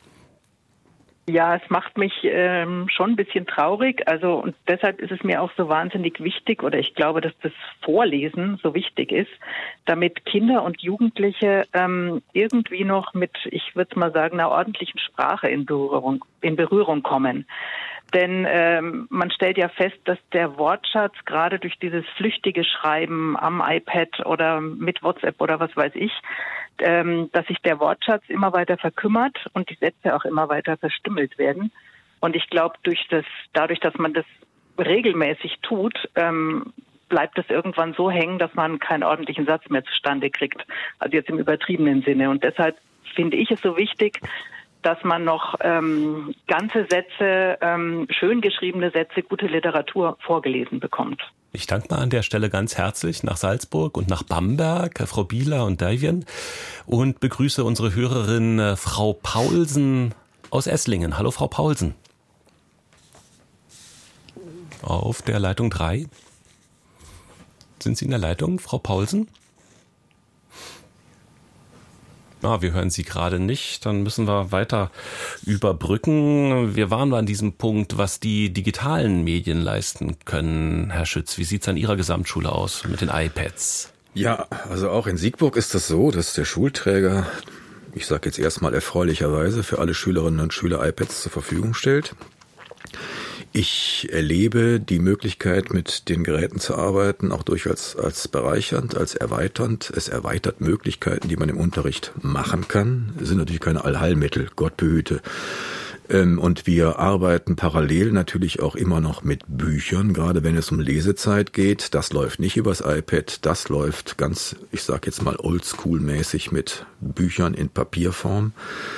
Ja, es macht mich ähm, schon ein bisschen traurig. Also und deshalb ist es mir auch so wahnsinnig wichtig, oder ich glaube, dass das Vorlesen so wichtig ist, damit Kinder und Jugendliche ähm, irgendwie noch mit, ich würde mal sagen, einer ordentlichen Sprache in Berührung, in Berührung kommen. Denn ähm, man stellt ja fest, dass der Wortschatz gerade durch dieses flüchtige Schreiben am iPad oder mit WhatsApp oder was weiß ich, ähm, dass sich der Wortschatz immer weiter verkümmert und die Sätze auch immer weiter verstümmelt werden. Und ich glaube, durch das, dadurch, dass man das regelmäßig tut, ähm, bleibt es irgendwann so hängen, dass man keinen ordentlichen Satz mehr zustande kriegt. Also jetzt im übertriebenen Sinne. Und deshalb finde ich es so wichtig, dass man noch ähm, ganze Sätze, ähm, schön geschriebene Sätze, gute Literatur vorgelesen bekommt. Ich danke mal an der Stelle ganz herzlich nach Salzburg und nach Bamberg, Frau Bieler und Davian, und begrüße unsere Hörerin Frau Paulsen aus Esslingen. Hallo Frau Paulsen. Auf der Leitung drei. Sind Sie in der Leitung, Frau Paulsen? Ah, wir hören Sie gerade nicht, dann müssen wir weiter überbrücken. Wir waren an diesem Punkt, was die digitalen Medien leisten können. Herr Schütz, wie sieht es an Ihrer Gesamtschule aus mit den iPads? Ja, also auch in Siegburg ist das so, dass der Schulträger, ich sage jetzt erstmal erfreulicherweise, für alle Schülerinnen und Schüler iPads zur Verfügung stellt. Ich erlebe die Möglichkeit, mit den Geräten zu arbeiten, auch durchaus als bereichernd, als erweiternd. Es erweitert Möglichkeiten, die man im Unterricht machen kann. Es sind natürlich keine Allheilmittel, Gott behüte. Und wir arbeiten parallel natürlich auch immer noch mit Büchern, gerade wenn es um Lesezeit geht. Das läuft nicht übers iPad, das läuft ganz, ich sag jetzt mal oldschool-mäßig mit Büchern in Papierform.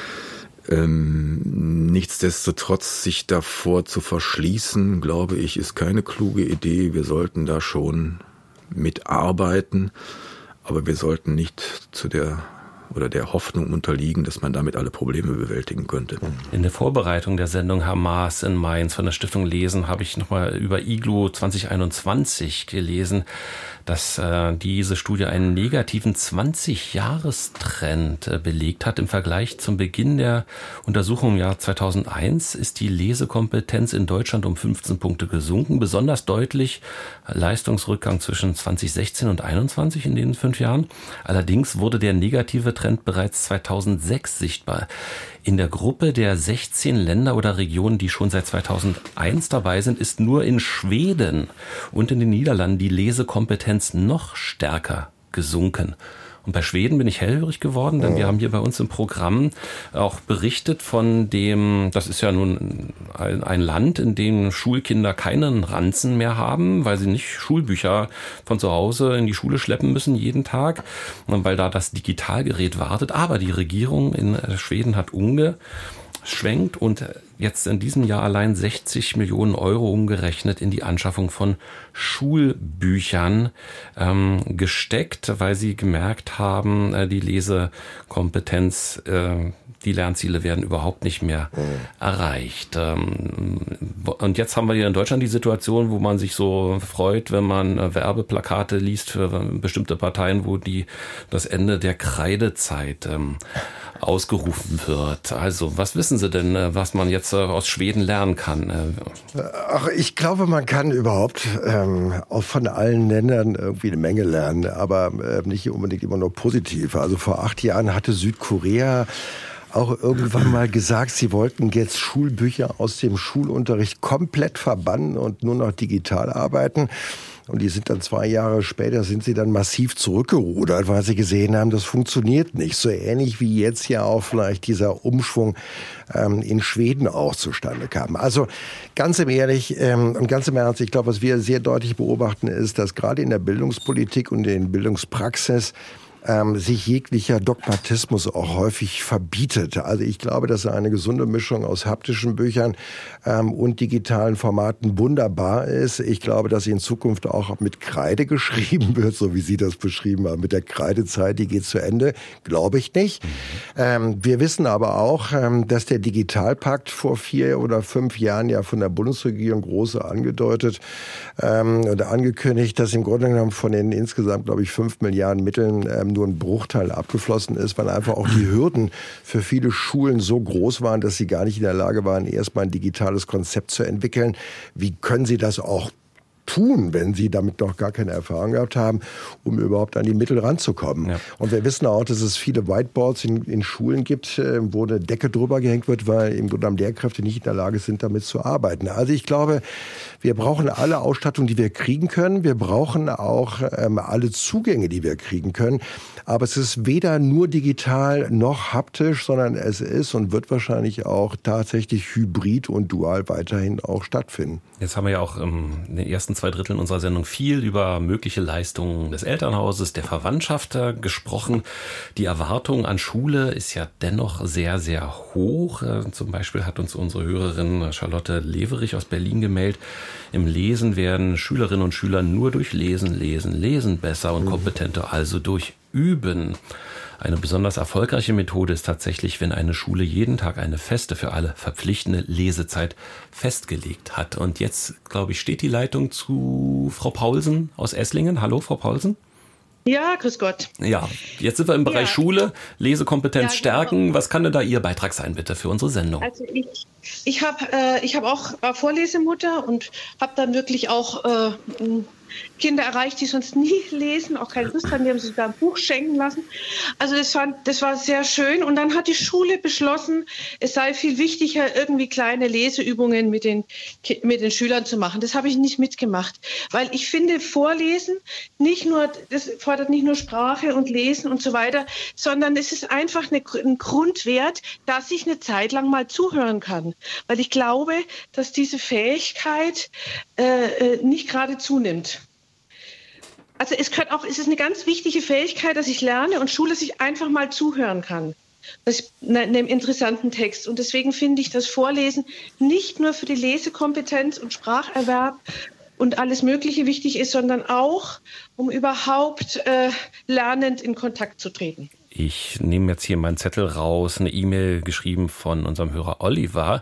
Ähm, nichtsdestotrotz sich davor zu verschließen, glaube ich, ist keine kluge Idee. Wir sollten da schon mitarbeiten, aber wir sollten nicht zu der oder der Hoffnung unterliegen, dass man damit alle Probleme bewältigen könnte. In der Vorbereitung der Sendung Herr Maas in Mainz von der Stiftung Lesen habe ich nochmal über I G L U zwanzig einundzwanzig gelesen, dass äh, diese Studie einen negativen zwanzig-Jahres-Trend äh, belegt hat. Im Vergleich zum Beginn der Untersuchung im Jahr zweitausendeins ist die Lesekompetenz in Deutschland um fünfzehn Punkte gesunken. Besonders deutlich Leistungsrückgang zwischen zweitausendsechzehn und einundzwanzig in den fünf Jahren. Allerdings wurde der negative Trend bereits zweitausendsechs sichtbar. In der Gruppe der sechzehn Länder oder Regionen, die schon seit zweitausendeins dabei sind, ist nur in Schweden und in den Niederlanden die Lesekompetenz noch stärker gesunken. Und bei Schweden bin ich hellhörig geworden, denn wir haben hier bei uns im Programm auch berichtet von dem, das ist ja nun ein, ein Land, in dem Schulkinder keinen Ranzen mehr haben, weil sie nicht Schulbücher von zu Hause in die Schule schleppen müssen jeden Tag, weil da das Digitalgerät wartet. Aber die Regierung in Schweden hat umgestellt schwenkt und jetzt in diesem Jahr allein sechzig Millionen Euro umgerechnet in die Anschaffung von Schulbüchern ähm, gesteckt, weil sie gemerkt haben, äh, die Lesekompetenz, äh, die Lernziele werden überhaupt nicht mehr mhm. erreicht. Ähm, und jetzt haben wir hier in Deutschland die Situation, wo man sich so freut, wenn man äh, Werbeplakate liest für bestimmte Parteien, wo die das Ende der Kreidezeit ähm, ausgerufen wird. Also, was wissen Sie denn, was man jetzt aus Schweden lernen kann? Ach, ich glaube, man kann überhaupt ähm, auch von allen Ländern irgendwie eine Menge lernen, aber äh, nicht unbedingt immer nur positiv. Also vor acht Jahren hatte Südkorea auch irgendwann mal gesagt, sie wollten jetzt Schulbücher aus dem Schulunterricht komplett verbannen und nur noch digital arbeiten. Und die sind dann zwei Jahre später, sind sie dann massiv zurückgerudert, weil sie gesehen haben, das funktioniert nicht. So ähnlich wie jetzt ja auch vielleicht dieser Umschwung ähm, in Schweden auch zustande kam. Also ganz im Ehrlich ähm, und ganz im Ernst, ich glaube, was wir sehr deutlich beobachten, ist, dass gerade in der Bildungspolitik und in Bildungspraxis Ähm, sich jeglicher Dogmatismus auch häufig verbietet. Also ich glaube, dass eine gesunde Mischung aus haptischen Büchern ähm, und digitalen Formaten wunderbar ist. Ich glaube, dass sie in Zukunft auch mit Kreide geschrieben wird, so wie Sie das beschrieben haben. Mit der Kreidezeit, die geht zu Ende. Glaube ich nicht. Mhm. Ähm, wir wissen aber auch, ähm, dass der Digitalpakt vor vier oder fünf Jahren ja von der Bundesregierung groß angedeutet ähm, oder angekündigt, dass im Grunde genommen von den insgesamt, glaube ich, fünf Milliarden Mitteln ähm, nur ein Bruchteil abgeflossen ist, weil einfach auch die Hürden für viele Schulen so groß waren, dass sie gar nicht in der Lage waren, erstmal ein digitales Konzept zu entwickeln. Wie können sie das auch tun, wenn sie damit noch gar keine Erfahrung gehabt haben, um überhaupt an die Mittel ranzukommen. Ja. Und wir wissen auch, dass es viele Whiteboards in, in Schulen gibt, wo eine Decke drüber gehängt wird, weil im Grunde genommen Lehrkräfte nicht in der Lage sind, damit zu arbeiten. Also ich glaube, wir brauchen alle Ausstattung, die wir kriegen können. Wir brauchen auch ähm, alle Zugänge, die wir kriegen können. Aber es ist weder nur digital noch haptisch, sondern es ist und wird wahrscheinlich auch tatsächlich hybrid und dual weiterhin auch stattfinden. Jetzt haben wir ja auch ähm, in den ersten zwei Dritteln unserer Sendung viel über mögliche Leistungen des Elternhauses, der Verwandtschaft äh, gesprochen. Die Erwartung an Schule ist ja dennoch sehr, sehr hoch. Äh, zum Beispiel hat uns unsere Hörerin Charlotte Leverich aus Berlin gemeldet. Im Lesen werden Schülerinnen und Schüler nur durch Lesen, Lesen, Lesen besser und kompetenter, also durch Üben. Eine besonders erfolgreiche Methode ist tatsächlich, wenn eine Schule jeden Tag eine feste, für alle verpflichtende Lesezeit festgelegt hat. Und jetzt, glaube ich, steht die Leitung zu Frau Paulsen aus Esslingen. Hallo, Frau Paulsen. Ja, grüß Gott. Ja, jetzt sind wir im Bereich ja. Schule, Lesekompetenz ja, genau. stärken. Was kann denn da Ihr Beitrag sein, bitte, für unsere Sendung? Also ich, ich habe äh, ich hab auch äh, Vorlesemutter und habe dann wirklich auch äh, Kinder erreicht, die sonst nie lesen, auch keine Lust haben, die haben sich sogar ein Buch schenken lassen. Also das war, das war sehr schön. Und dann hat die Schule beschlossen, es sei viel wichtiger, irgendwie kleine Leseübungen mit den, mit den Schülern zu machen. Das habe ich nicht mitgemacht, weil ich finde, Vorlesen nicht nur, das fordert nicht nur Sprache und Lesen und so weiter, sondern es ist einfach eine, ein Grundwert, dass ich eine Zeit lang mal zuhören kann. Weil ich glaube, dass diese Fähigkeit äh, nicht gerade zunimmt. Also es gehört auch, es ist eine ganz wichtige Fähigkeit, dass ich lerne und Schule sich einfach mal zuhören kann. Das ist in einem interessanten Text. Und deswegen finde ich das Vorlesen nicht nur für die Lesekompetenz und Spracherwerb und alles Mögliche wichtig ist, sondern auch, um überhaupt äh, lernend in Kontakt zu treten. Ich nehme jetzt hier meinen Zettel raus, eine E-Mail geschrieben von unserem Hörer Oliver.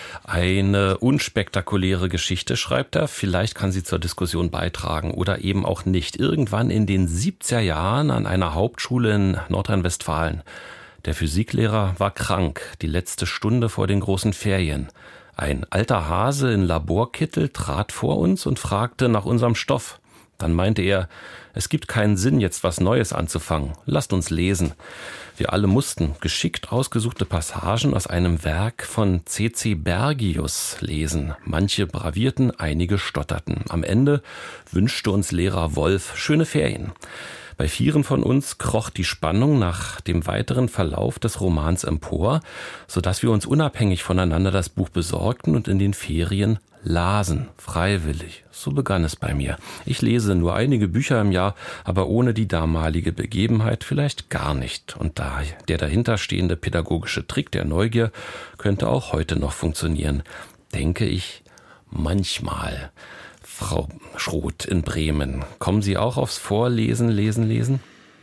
Eine unspektakuläre Geschichte, schreibt er. Vielleicht kann sie zur Diskussion beitragen oder eben auch nicht. Irgendwann in den siebziger Jahren an einer Hauptschule in Nordrhein-Westfalen. Der Physiklehrer war krank, die letzte Stunde vor den großen Ferien. Ein alter Hase in Laborkittel trat vor uns und fragte nach unserem Stoff. Dann meinte er, es gibt keinen Sinn, jetzt was Neues anzufangen. Lasst uns lesen. Wir alle mussten geschickt ausgesuchte Passagen aus einem Werk von C C Bergius lesen. Manche bravierten, einige stotterten. Am Ende wünschte uns Lehrer Wolf schöne Ferien. Bei vielen von uns kroch die Spannung nach dem weiteren Verlauf des Romans empor, sodass wir uns unabhängig voneinander das Buch besorgten und in den Ferien lasen, freiwillig. So begann es bei mir. Ich lese nur einige Bücher im Jahr, aber ohne die damalige Begebenheit vielleicht gar nicht. Und da der dahinterstehende pädagogische Trick der Neugier könnte auch heute noch funktionieren, denke ich manchmal. Frau Schroth in Bremen, kommen Sie auch aufs Vorlesen, Lesen, Lesen?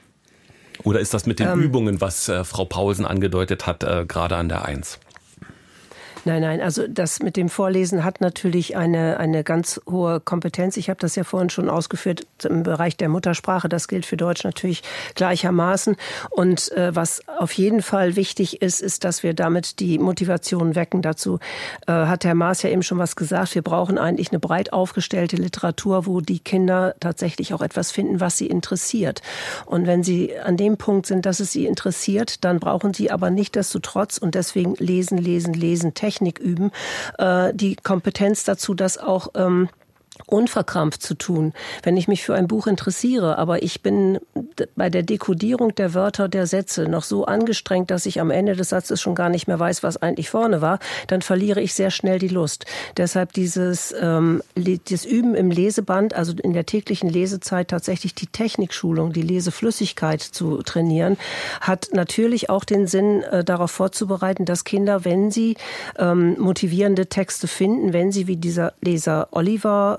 Oder ist das mit den ähm, Übungen, was äh, Frau Paulsen angedeutet hat, äh, gerade an der Eins? Nein, nein, also das mit dem Vorlesen hat natürlich eine, eine ganz hohe Kompetenz. Ich habe das ja vorhin schon ausgeführt im Bereich der Muttersprache. Das gilt für Deutsch natürlich gleichermaßen. Und äh, was auf jeden Fall wichtig ist, ist, dass wir damit die Motivation wecken. Dazu äh, hat Herr Maas ja eben schon was gesagt. Wir brauchen eigentlich eine breit aufgestellte Literatur, wo die Kinder tatsächlich auch etwas finden, was sie interessiert. Und wenn sie an dem Punkt sind, dass es sie interessiert, dann brauchen sie aber nichtsdestotrotz und deswegen lesen, lesen, lesen, Technik üben, äh, die Kompetenz dazu, das auch ähm, unverkrampft zu tun. Wenn ich mich für ein Buch interessiere, aber ich bin bei der Dekodierung der Wörter, der Sätze noch so angestrengt, dass ich am Ende des Satzes schon gar nicht mehr weiß, was eigentlich vorne war, dann verliere ich sehr schnell die Lust. Deshalb dieses ähm, das Üben im Leseband, also in der täglichen Lesezeit tatsächlich die Technikschulung, die Leseflüssigkeit zu trainieren, hat natürlich auch den Sinn, äh, darauf vorzubereiten, dass Kinder, wenn sie ähm, motivierende Texte finden, wenn sie wie dieser Leser Oliver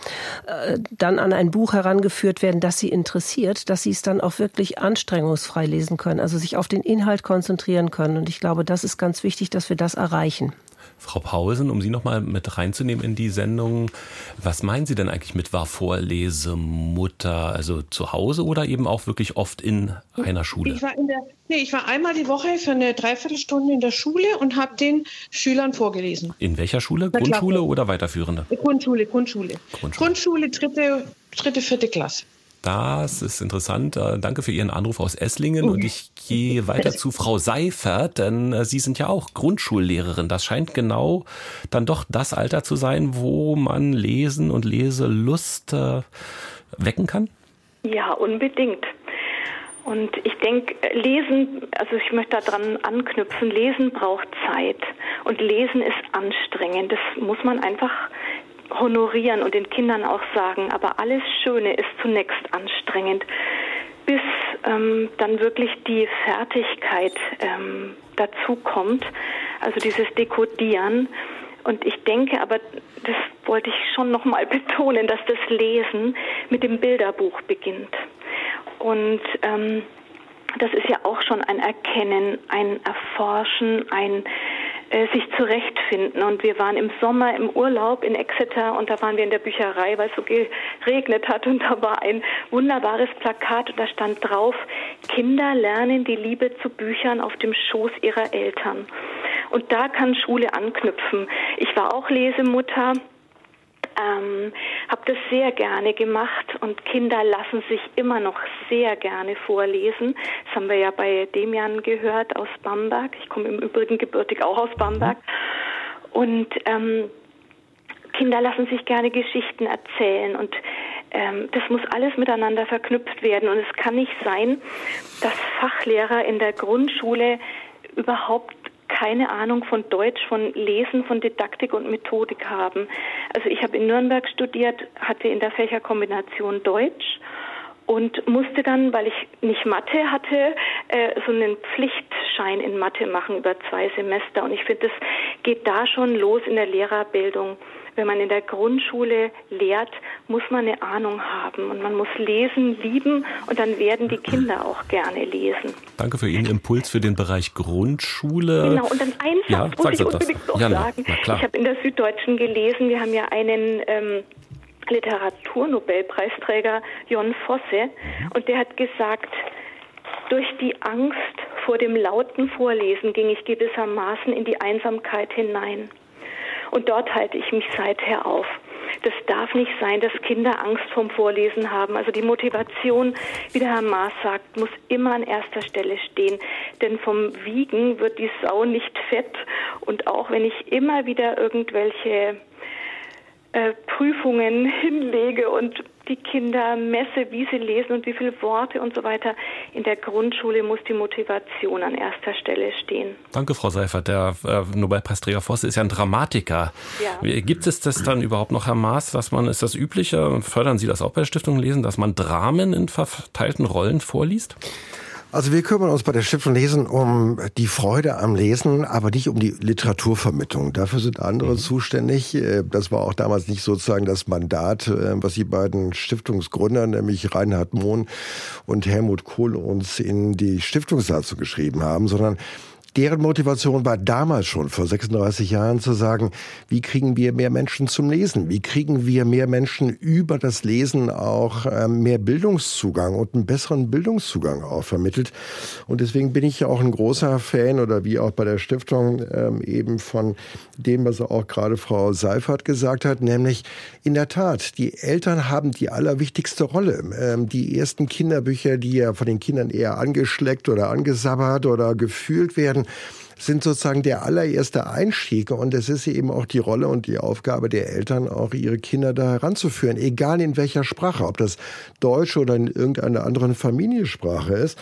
dann an ein Buch herangeführt werden, das sie interessiert, dass sie es dann auch wirklich anstrengungsfrei lesen können, also sich auf den Inhalt konzentrieren können. Und ich glaube, das ist ganz wichtig, dass wir das erreichen. Frau Paulsen, um Sie noch mal mit reinzunehmen in die Sendung, was meinen Sie denn eigentlich mit war Vorlesemutter? Also zu Hause oder eben auch wirklich oft in einer Schule? Ich war, in der, nee, ich war einmal die Woche für eine Dreiviertelstunde in der Schule und habe den Schülern vorgelesen. In welcher Schule? Na, Grundschule klar. Oder weiterführende? Grundschule, Grundschule. Grundschule, Grundschule dritte, dritte, vierte Klasse. Das ist interessant. Danke für Ihren Anruf aus Esslingen. Und ich gehe weiter zu Frau Seifert, denn Sie sind ja auch Grundschullehrerin. Das scheint genau dann doch das Alter zu sein, wo man Lesen und Leselust äh, wecken kann? Ja, unbedingt. Und ich denke, Lesen, also ich möchte daran anknüpfen, Lesen braucht Zeit. Und Lesen ist anstrengend. Das muss man einfach honorieren und den Kindern auch sagen, aber alles Schöne ist zunächst anstrengend, bis ähm, dann wirklich die Fertigkeit ähm, dazu kommt, also dieses Dekodieren. Und ich denke aber, das wollte ich schon nochmal betonen, dass das Lesen mit dem Bilderbuch beginnt. Und ähm, das ist ja auch schon ein Erkennen, ein Erforschen, ein äh, sich zurechtfinden. Und wir waren im Sommer im Urlaub in Exeter und da waren wir in der Bücherei, weil es so geregnet hat. Und da war ein wunderbares Plakat und da stand drauf, Kinder lernen die Liebe zu Büchern auf dem Schoß ihrer Eltern. Und da kann Schule anknüpfen. Ich war auch Lesemutter. Ähm, habe das sehr gerne gemacht und Kinder lassen sich immer noch sehr gerne vorlesen. Das haben wir ja bei Demian gehört aus Bamberg. Ich komme im Übrigen gebürtig auch aus Bamberg. Und ähm, Kinder lassen sich gerne Geschichten erzählen und ähm, das muss alles miteinander verknüpft werden. Und es kann nicht sein, dass Fachlehrer in der Grundschule überhaupt keine Ahnung von Deutsch, von Lesen, von Didaktik und Methodik haben. Also ich habe in Nürnberg studiert, hatte in der Fächerkombination Deutsch und musste dann, weil ich nicht Mathe hatte, äh, so einen Pflichtschein in Mathe machen über zwei Semester. Und ich finde, das geht da schon los in der Lehrerbildung. Wenn man in der Grundschule lehrt, muss man eine Ahnung haben und man muss lesen, lieben und dann werden die Kinder auch gerne lesen. Danke für Ihren Impuls für den Bereich Grundschule. Genau, und dann ein Satz ja, muss ich unbedingt noch ja, sagen. Na, klar. Ich habe in der Süddeutschen gelesen, wir haben ja einen ähm, Literaturnobelpreisträger, Jon Fosse, und der hat gesagt, durch die Angst vor dem lauten Vorlesen ging ich gewissermaßen in die Einsamkeit hinein. Und dort halte ich mich seither auf. Das darf nicht sein, dass Kinder Angst vorm Vorlesen haben. Also die Motivation, wie der Herr Maas sagt, muss immer an erster Stelle stehen. Denn vom Wiegen wird die Sau nicht fett. Und auch wenn ich immer wieder irgendwelche äh, Prüfungen hinlege und die Kinder messe, wie sie lesen und wie viele Worte und so weiter. In der Grundschule muss die Motivation an erster Stelle stehen. Danke, Frau Seifert. Der äh, Nobelpreisträger Voss ist ja ein Dramatiker. Ja. Gibt es das dann überhaupt noch, Herr Maas, dass man, ist das üblicher, fördern Sie das auch bei der Stiftung Lesen, dass man Dramen in verteilten Rollen vorliest? Also wir kümmern uns bei der Stiftung Lesen um die Freude am Lesen, aber nicht um die Literaturvermittlung. Dafür sind andere mhm. zuständig. Das war auch damals nicht sozusagen das Mandat, was die beiden Stiftungsgründer, nämlich Reinhard Mohn und Helmut Kohl, uns in die Stiftungssatzung geschrieben haben, sondern deren Motivation war damals schon, vor sechsunddreißig Jahren, zu sagen, wie kriegen wir mehr Menschen zum Lesen? Wie kriegen wir mehr Menschen über das Lesen auch ähm, mehr Bildungszugang und einen besseren Bildungszugang auch vermittelt? Und deswegen bin ich auch ein großer Fan, oder wie auch bei der Stiftung, ähm, eben von dem, was auch gerade Frau Seifert gesagt hat, nämlich in der Tat, die Eltern haben die allerwichtigste Rolle. Ähm, die ersten Kinderbücher, die ja von den Kindern eher angeschleckt oder angesabbert oder gefühlt werden, sind sozusagen der allererste Einstieg. Und es ist eben auch die Rolle und die Aufgabe der Eltern, auch ihre Kinder da heranzuführen, egal in welcher Sprache, ob das Deutsch oder in irgendeiner anderen Familiensprache ist.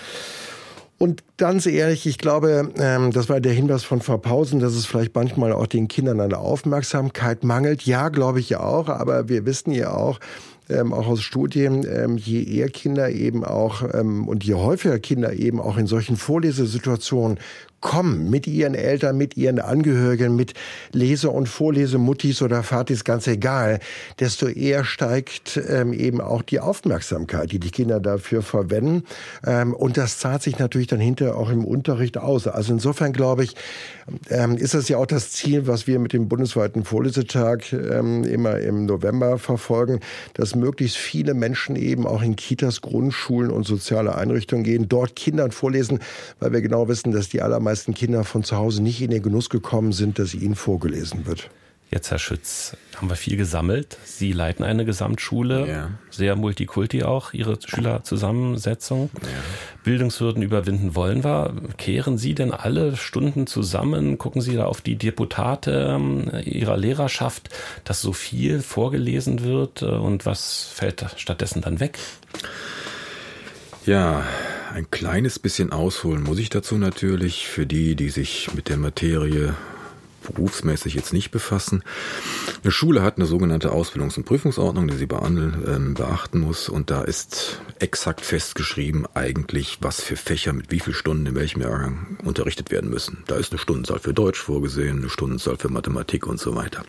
Und ganz ehrlich, ich glaube, ähm, das war der Hinweis von Frau Pausen, dass es vielleicht manchmal auch den Kindern an der Aufmerksamkeit mangelt. Ja, glaube ich ja auch, aber wir wissen ja auch, Ähm, auch aus Studien, ähm, je eher Kinder eben auch ähm, und je häufiger Kinder eben auch in solchen Vorlesesituationen kommen, mit ihren Eltern, mit ihren Angehörigen, mit Lese- und Vorlesemuttis oder Vatis, ganz egal, desto eher steigt ähm, eben auch die Aufmerksamkeit, die die Kinder dafür verwenden. Ähm, und das zahlt sich natürlich dann hinterher auch im Unterricht aus. Also insofern glaube ich, ähm, ist das ja auch das Ziel, was wir mit dem bundesweiten Vorlesetag ähm, immer im November verfolgen, dass möglichst viele Menschen eben auch in Kitas, Grundschulen und soziale Einrichtungen gehen, dort Kindern vorlesen, weil wir genau wissen, dass die allermeisten Kinder von zu Hause nicht in den Genuss gekommen sind, dass ihnen vorgelesen wird. Jetzt, Herr Schütz, haben wir viel gesammelt. Sie leiten eine Gesamtschule, ja. Sehr multikulti auch, Ihre Schülerzusammensetzung. Ja. Bildungshürden überwinden wollen wir. Kehren Sie denn alle Stunden zusammen? Gucken Sie da auf die Deputate Ihrer Lehrerschaft, dass so viel vorgelesen wird? Und was fällt stattdessen dann weg? Ja, ein kleines bisschen ausholen muss ich dazu natürlich, für die, die sich mit der Materie berufsmäßig jetzt nicht befassen. Eine Schule hat eine sogenannte Ausbildungs- und Prüfungsordnung, die sie beachten muss, und da ist exakt festgeschrieben eigentlich, was für Fächer mit wie vielen Stunden in welchem Jahrgang unterrichtet werden müssen. Da ist eine Stundenzahl für Deutsch vorgesehen, eine Stundenzahl für Mathematik und so weiter.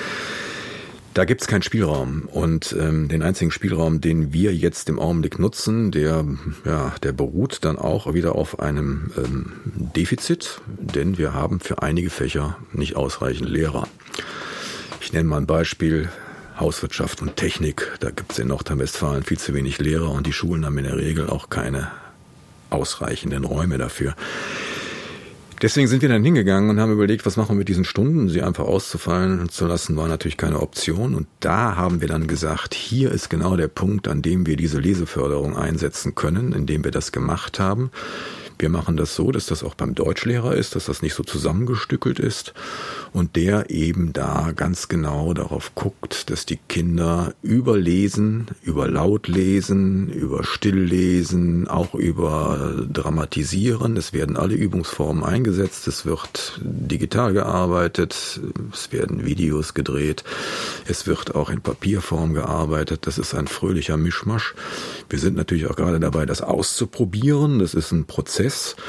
Da gibt's keinen Spielraum, und ähm, den einzigen Spielraum, den wir jetzt im Augenblick nutzen, der ja, der beruht dann auch wieder auf einem ähm, Defizit, denn wir haben für einige Fächer nicht ausreichend Lehrer. Ich nenne mal ein Beispiel: Hauswirtschaft und Technik. Da gibt's in Nordrhein-Westfalen viel zu wenig Lehrer, und die Schulen haben in der Regel auch keine ausreichenden Räume dafür. Deswegen sind wir dann hingegangen und haben überlegt, was machen wir mit diesen Stunden? Sie einfach auszufallen zu lassen, war natürlich keine Option. Und da haben wir dann gesagt, hier ist genau der Punkt, an dem wir diese Leseförderung einsetzen können, indem wir das gemacht haben. Wir machen das so, dass das auch beim Deutschlehrer ist, dass das nicht so zusammengestückelt ist und der eben da ganz genau darauf guckt, dass die Kinder über Lesen, über Lautlesen, über Stilllesen, auch über Dramatisieren. Es werden alle Übungsformen eingesetzt, es wird digital gearbeitet, es werden Videos gedreht, es wird auch in Papierform gearbeitet. Das ist ein fröhlicher Mischmasch. Wir sind natürlich auch gerade dabei, das auszuprobieren. Das ist ein Prozess.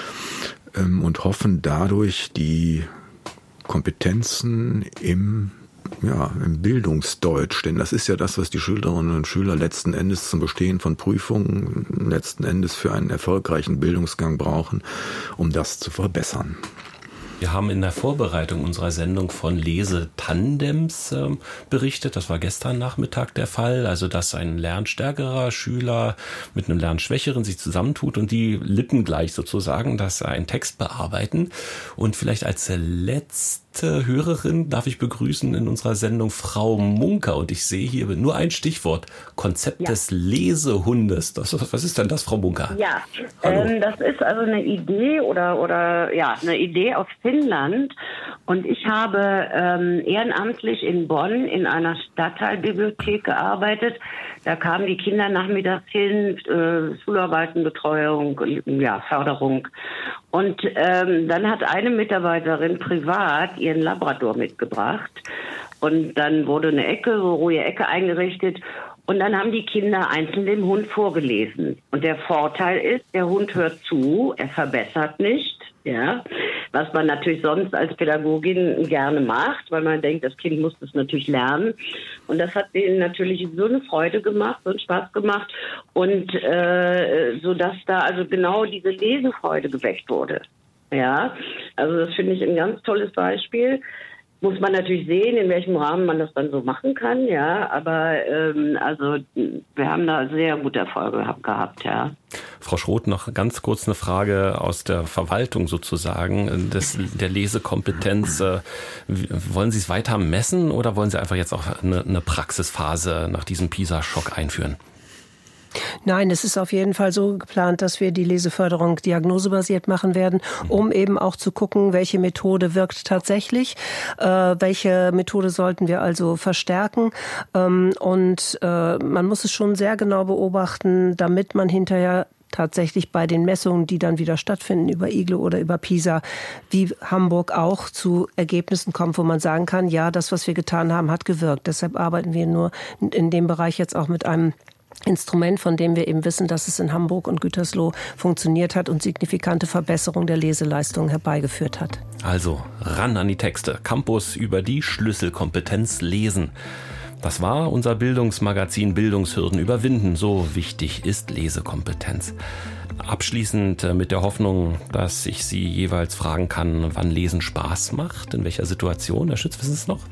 Und hoffen dadurch, die Kompetenzen im, ja, im Bildungsdeutsch, denn das ist ja das, was die Schülerinnen und Schüler letzten Endes zum Bestehen von Prüfungen, letzten Endes für einen erfolgreichen Bildungsgang brauchen, um das zu verbessern. Wir haben in der Vorbereitung unserer Sendung von Lesetandems äh, berichtet. Das war gestern Nachmittag der Fall. Also, dass ein lernstärkerer Schüler mit einem lernschwächeren sich zusammentut und die lippengleich sozusagen, dass einen Text bearbeiten. Und vielleicht als letzte Hörerin darf ich begrüßen in unserer Sendung Frau Munker. Und ich sehe hier nur ein Stichwort: Konzept ja. des Lesehundes. Das, was ist denn das, Frau Munker? Ja, ähm, das ist also eine Idee oder, oder ja, eine Idee aus Finnland. Und ich habe ähm, ehrenamtlich in Bonn in einer Stadtteilbibliothek gearbeitet. Da kamen die Kinder nachmittags hin, äh, Schularbeitenbetreuung, ja, Förderung. Und ähm, dann hat eine Mitarbeiterin privat ihren Labrador mitgebracht. Und dann wurde eine Ecke, so ruhige Ecke eingerichtet. Und dann haben die Kinder einzeln dem Hund vorgelesen. Und der Vorteil ist, der Hund hört zu, er verbessert nicht. Ja, was man natürlich sonst als Pädagogin gerne macht, weil man denkt, das Kind muss das natürlich lernen. Und das hat denen natürlich so eine Freude gemacht, so einen Spaß gemacht. Und äh, so dass da also genau diese Lesefreude geweckt wurde. Ja, also das finde ich ein ganz tolles Beispiel. Muss man natürlich sehen, in welchem Rahmen man das dann so machen kann, ja. Aber ähm, also wir haben da sehr gute Erfolge gehabt, ja. Frau Schroth, noch ganz kurz eine Frage aus der Verwaltung sozusagen, des, der Lesekompetenz. Äh, wollen Sie es weiter messen oder wollen Sie einfach jetzt auch eine, eine Praxisphase nach diesem PISA-Schock einführen? Nein, es ist auf jeden Fall so geplant, dass wir die Leseförderung diagnosebasiert machen werden, um eben auch zu gucken, welche Methode wirkt tatsächlich, äh, welche Methode sollten wir also verstärken. Ähm, und äh, man muss es schon sehr genau beobachten, damit man hinterher tatsächlich bei den Messungen, die dann wieder stattfinden über I G L O oder über PISA, wie Hamburg auch zu Ergebnissen kommt, wo man sagen kann, ja, das, was wir getan haben, hat gewirkt. Deshalb arbeiten wir nur in dem Bereich jetzt auch mit einem Instrument, von dem wir eben wissen, dass es in Hamburg und Gütersloh funktioniert hat und signifikante Verbesserung der Leseleistung herbeigeführt hat. Also ran an die Texte. Campus über die Schlüsselkompetenz lesen. Das war unser Bildungsmagazin Bildungshürden überwinden. So wichtig ist Lesekompetenz. Abschließend mit der Hoffnung, dass ich Sie jeweils fragen kann, wann Lesen Spaß macht, in welcher Situation. Herr Schütz, wissen Sie es noch?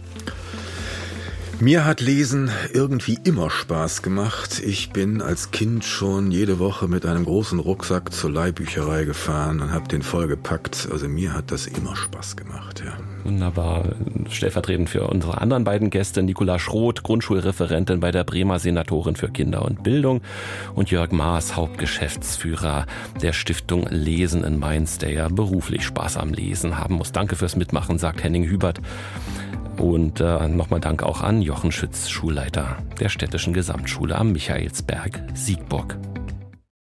Mir hat Lesen irgendwie immer Spaß gemacht. Ich bin als Kind schon jede Woche mit einem großen Rucksack zur Leihbücherei gefahren und habe den vollgepackt. Also mir hat das immer Spaß gemacht, ja. Wunderbar. Stellvertretend für unsere anderen beiden Gäste, Nicola Schroth, Grundschulreferentin bei der Bremer Senatorin für Kinder und Bildung, und Jörg Maas, Hauptgeschäftsführer der Stiftung Lesen in Mainz, der ja beruflich Spaß am Lesen haben muss. Danke fürs Mitmachen, sagt Henning Hubert. Und äh, nochmal Dank auch an Jochen Schütz, Schulleiter der Städtischen Gesamtschule am Michaelsberg, Siegburg.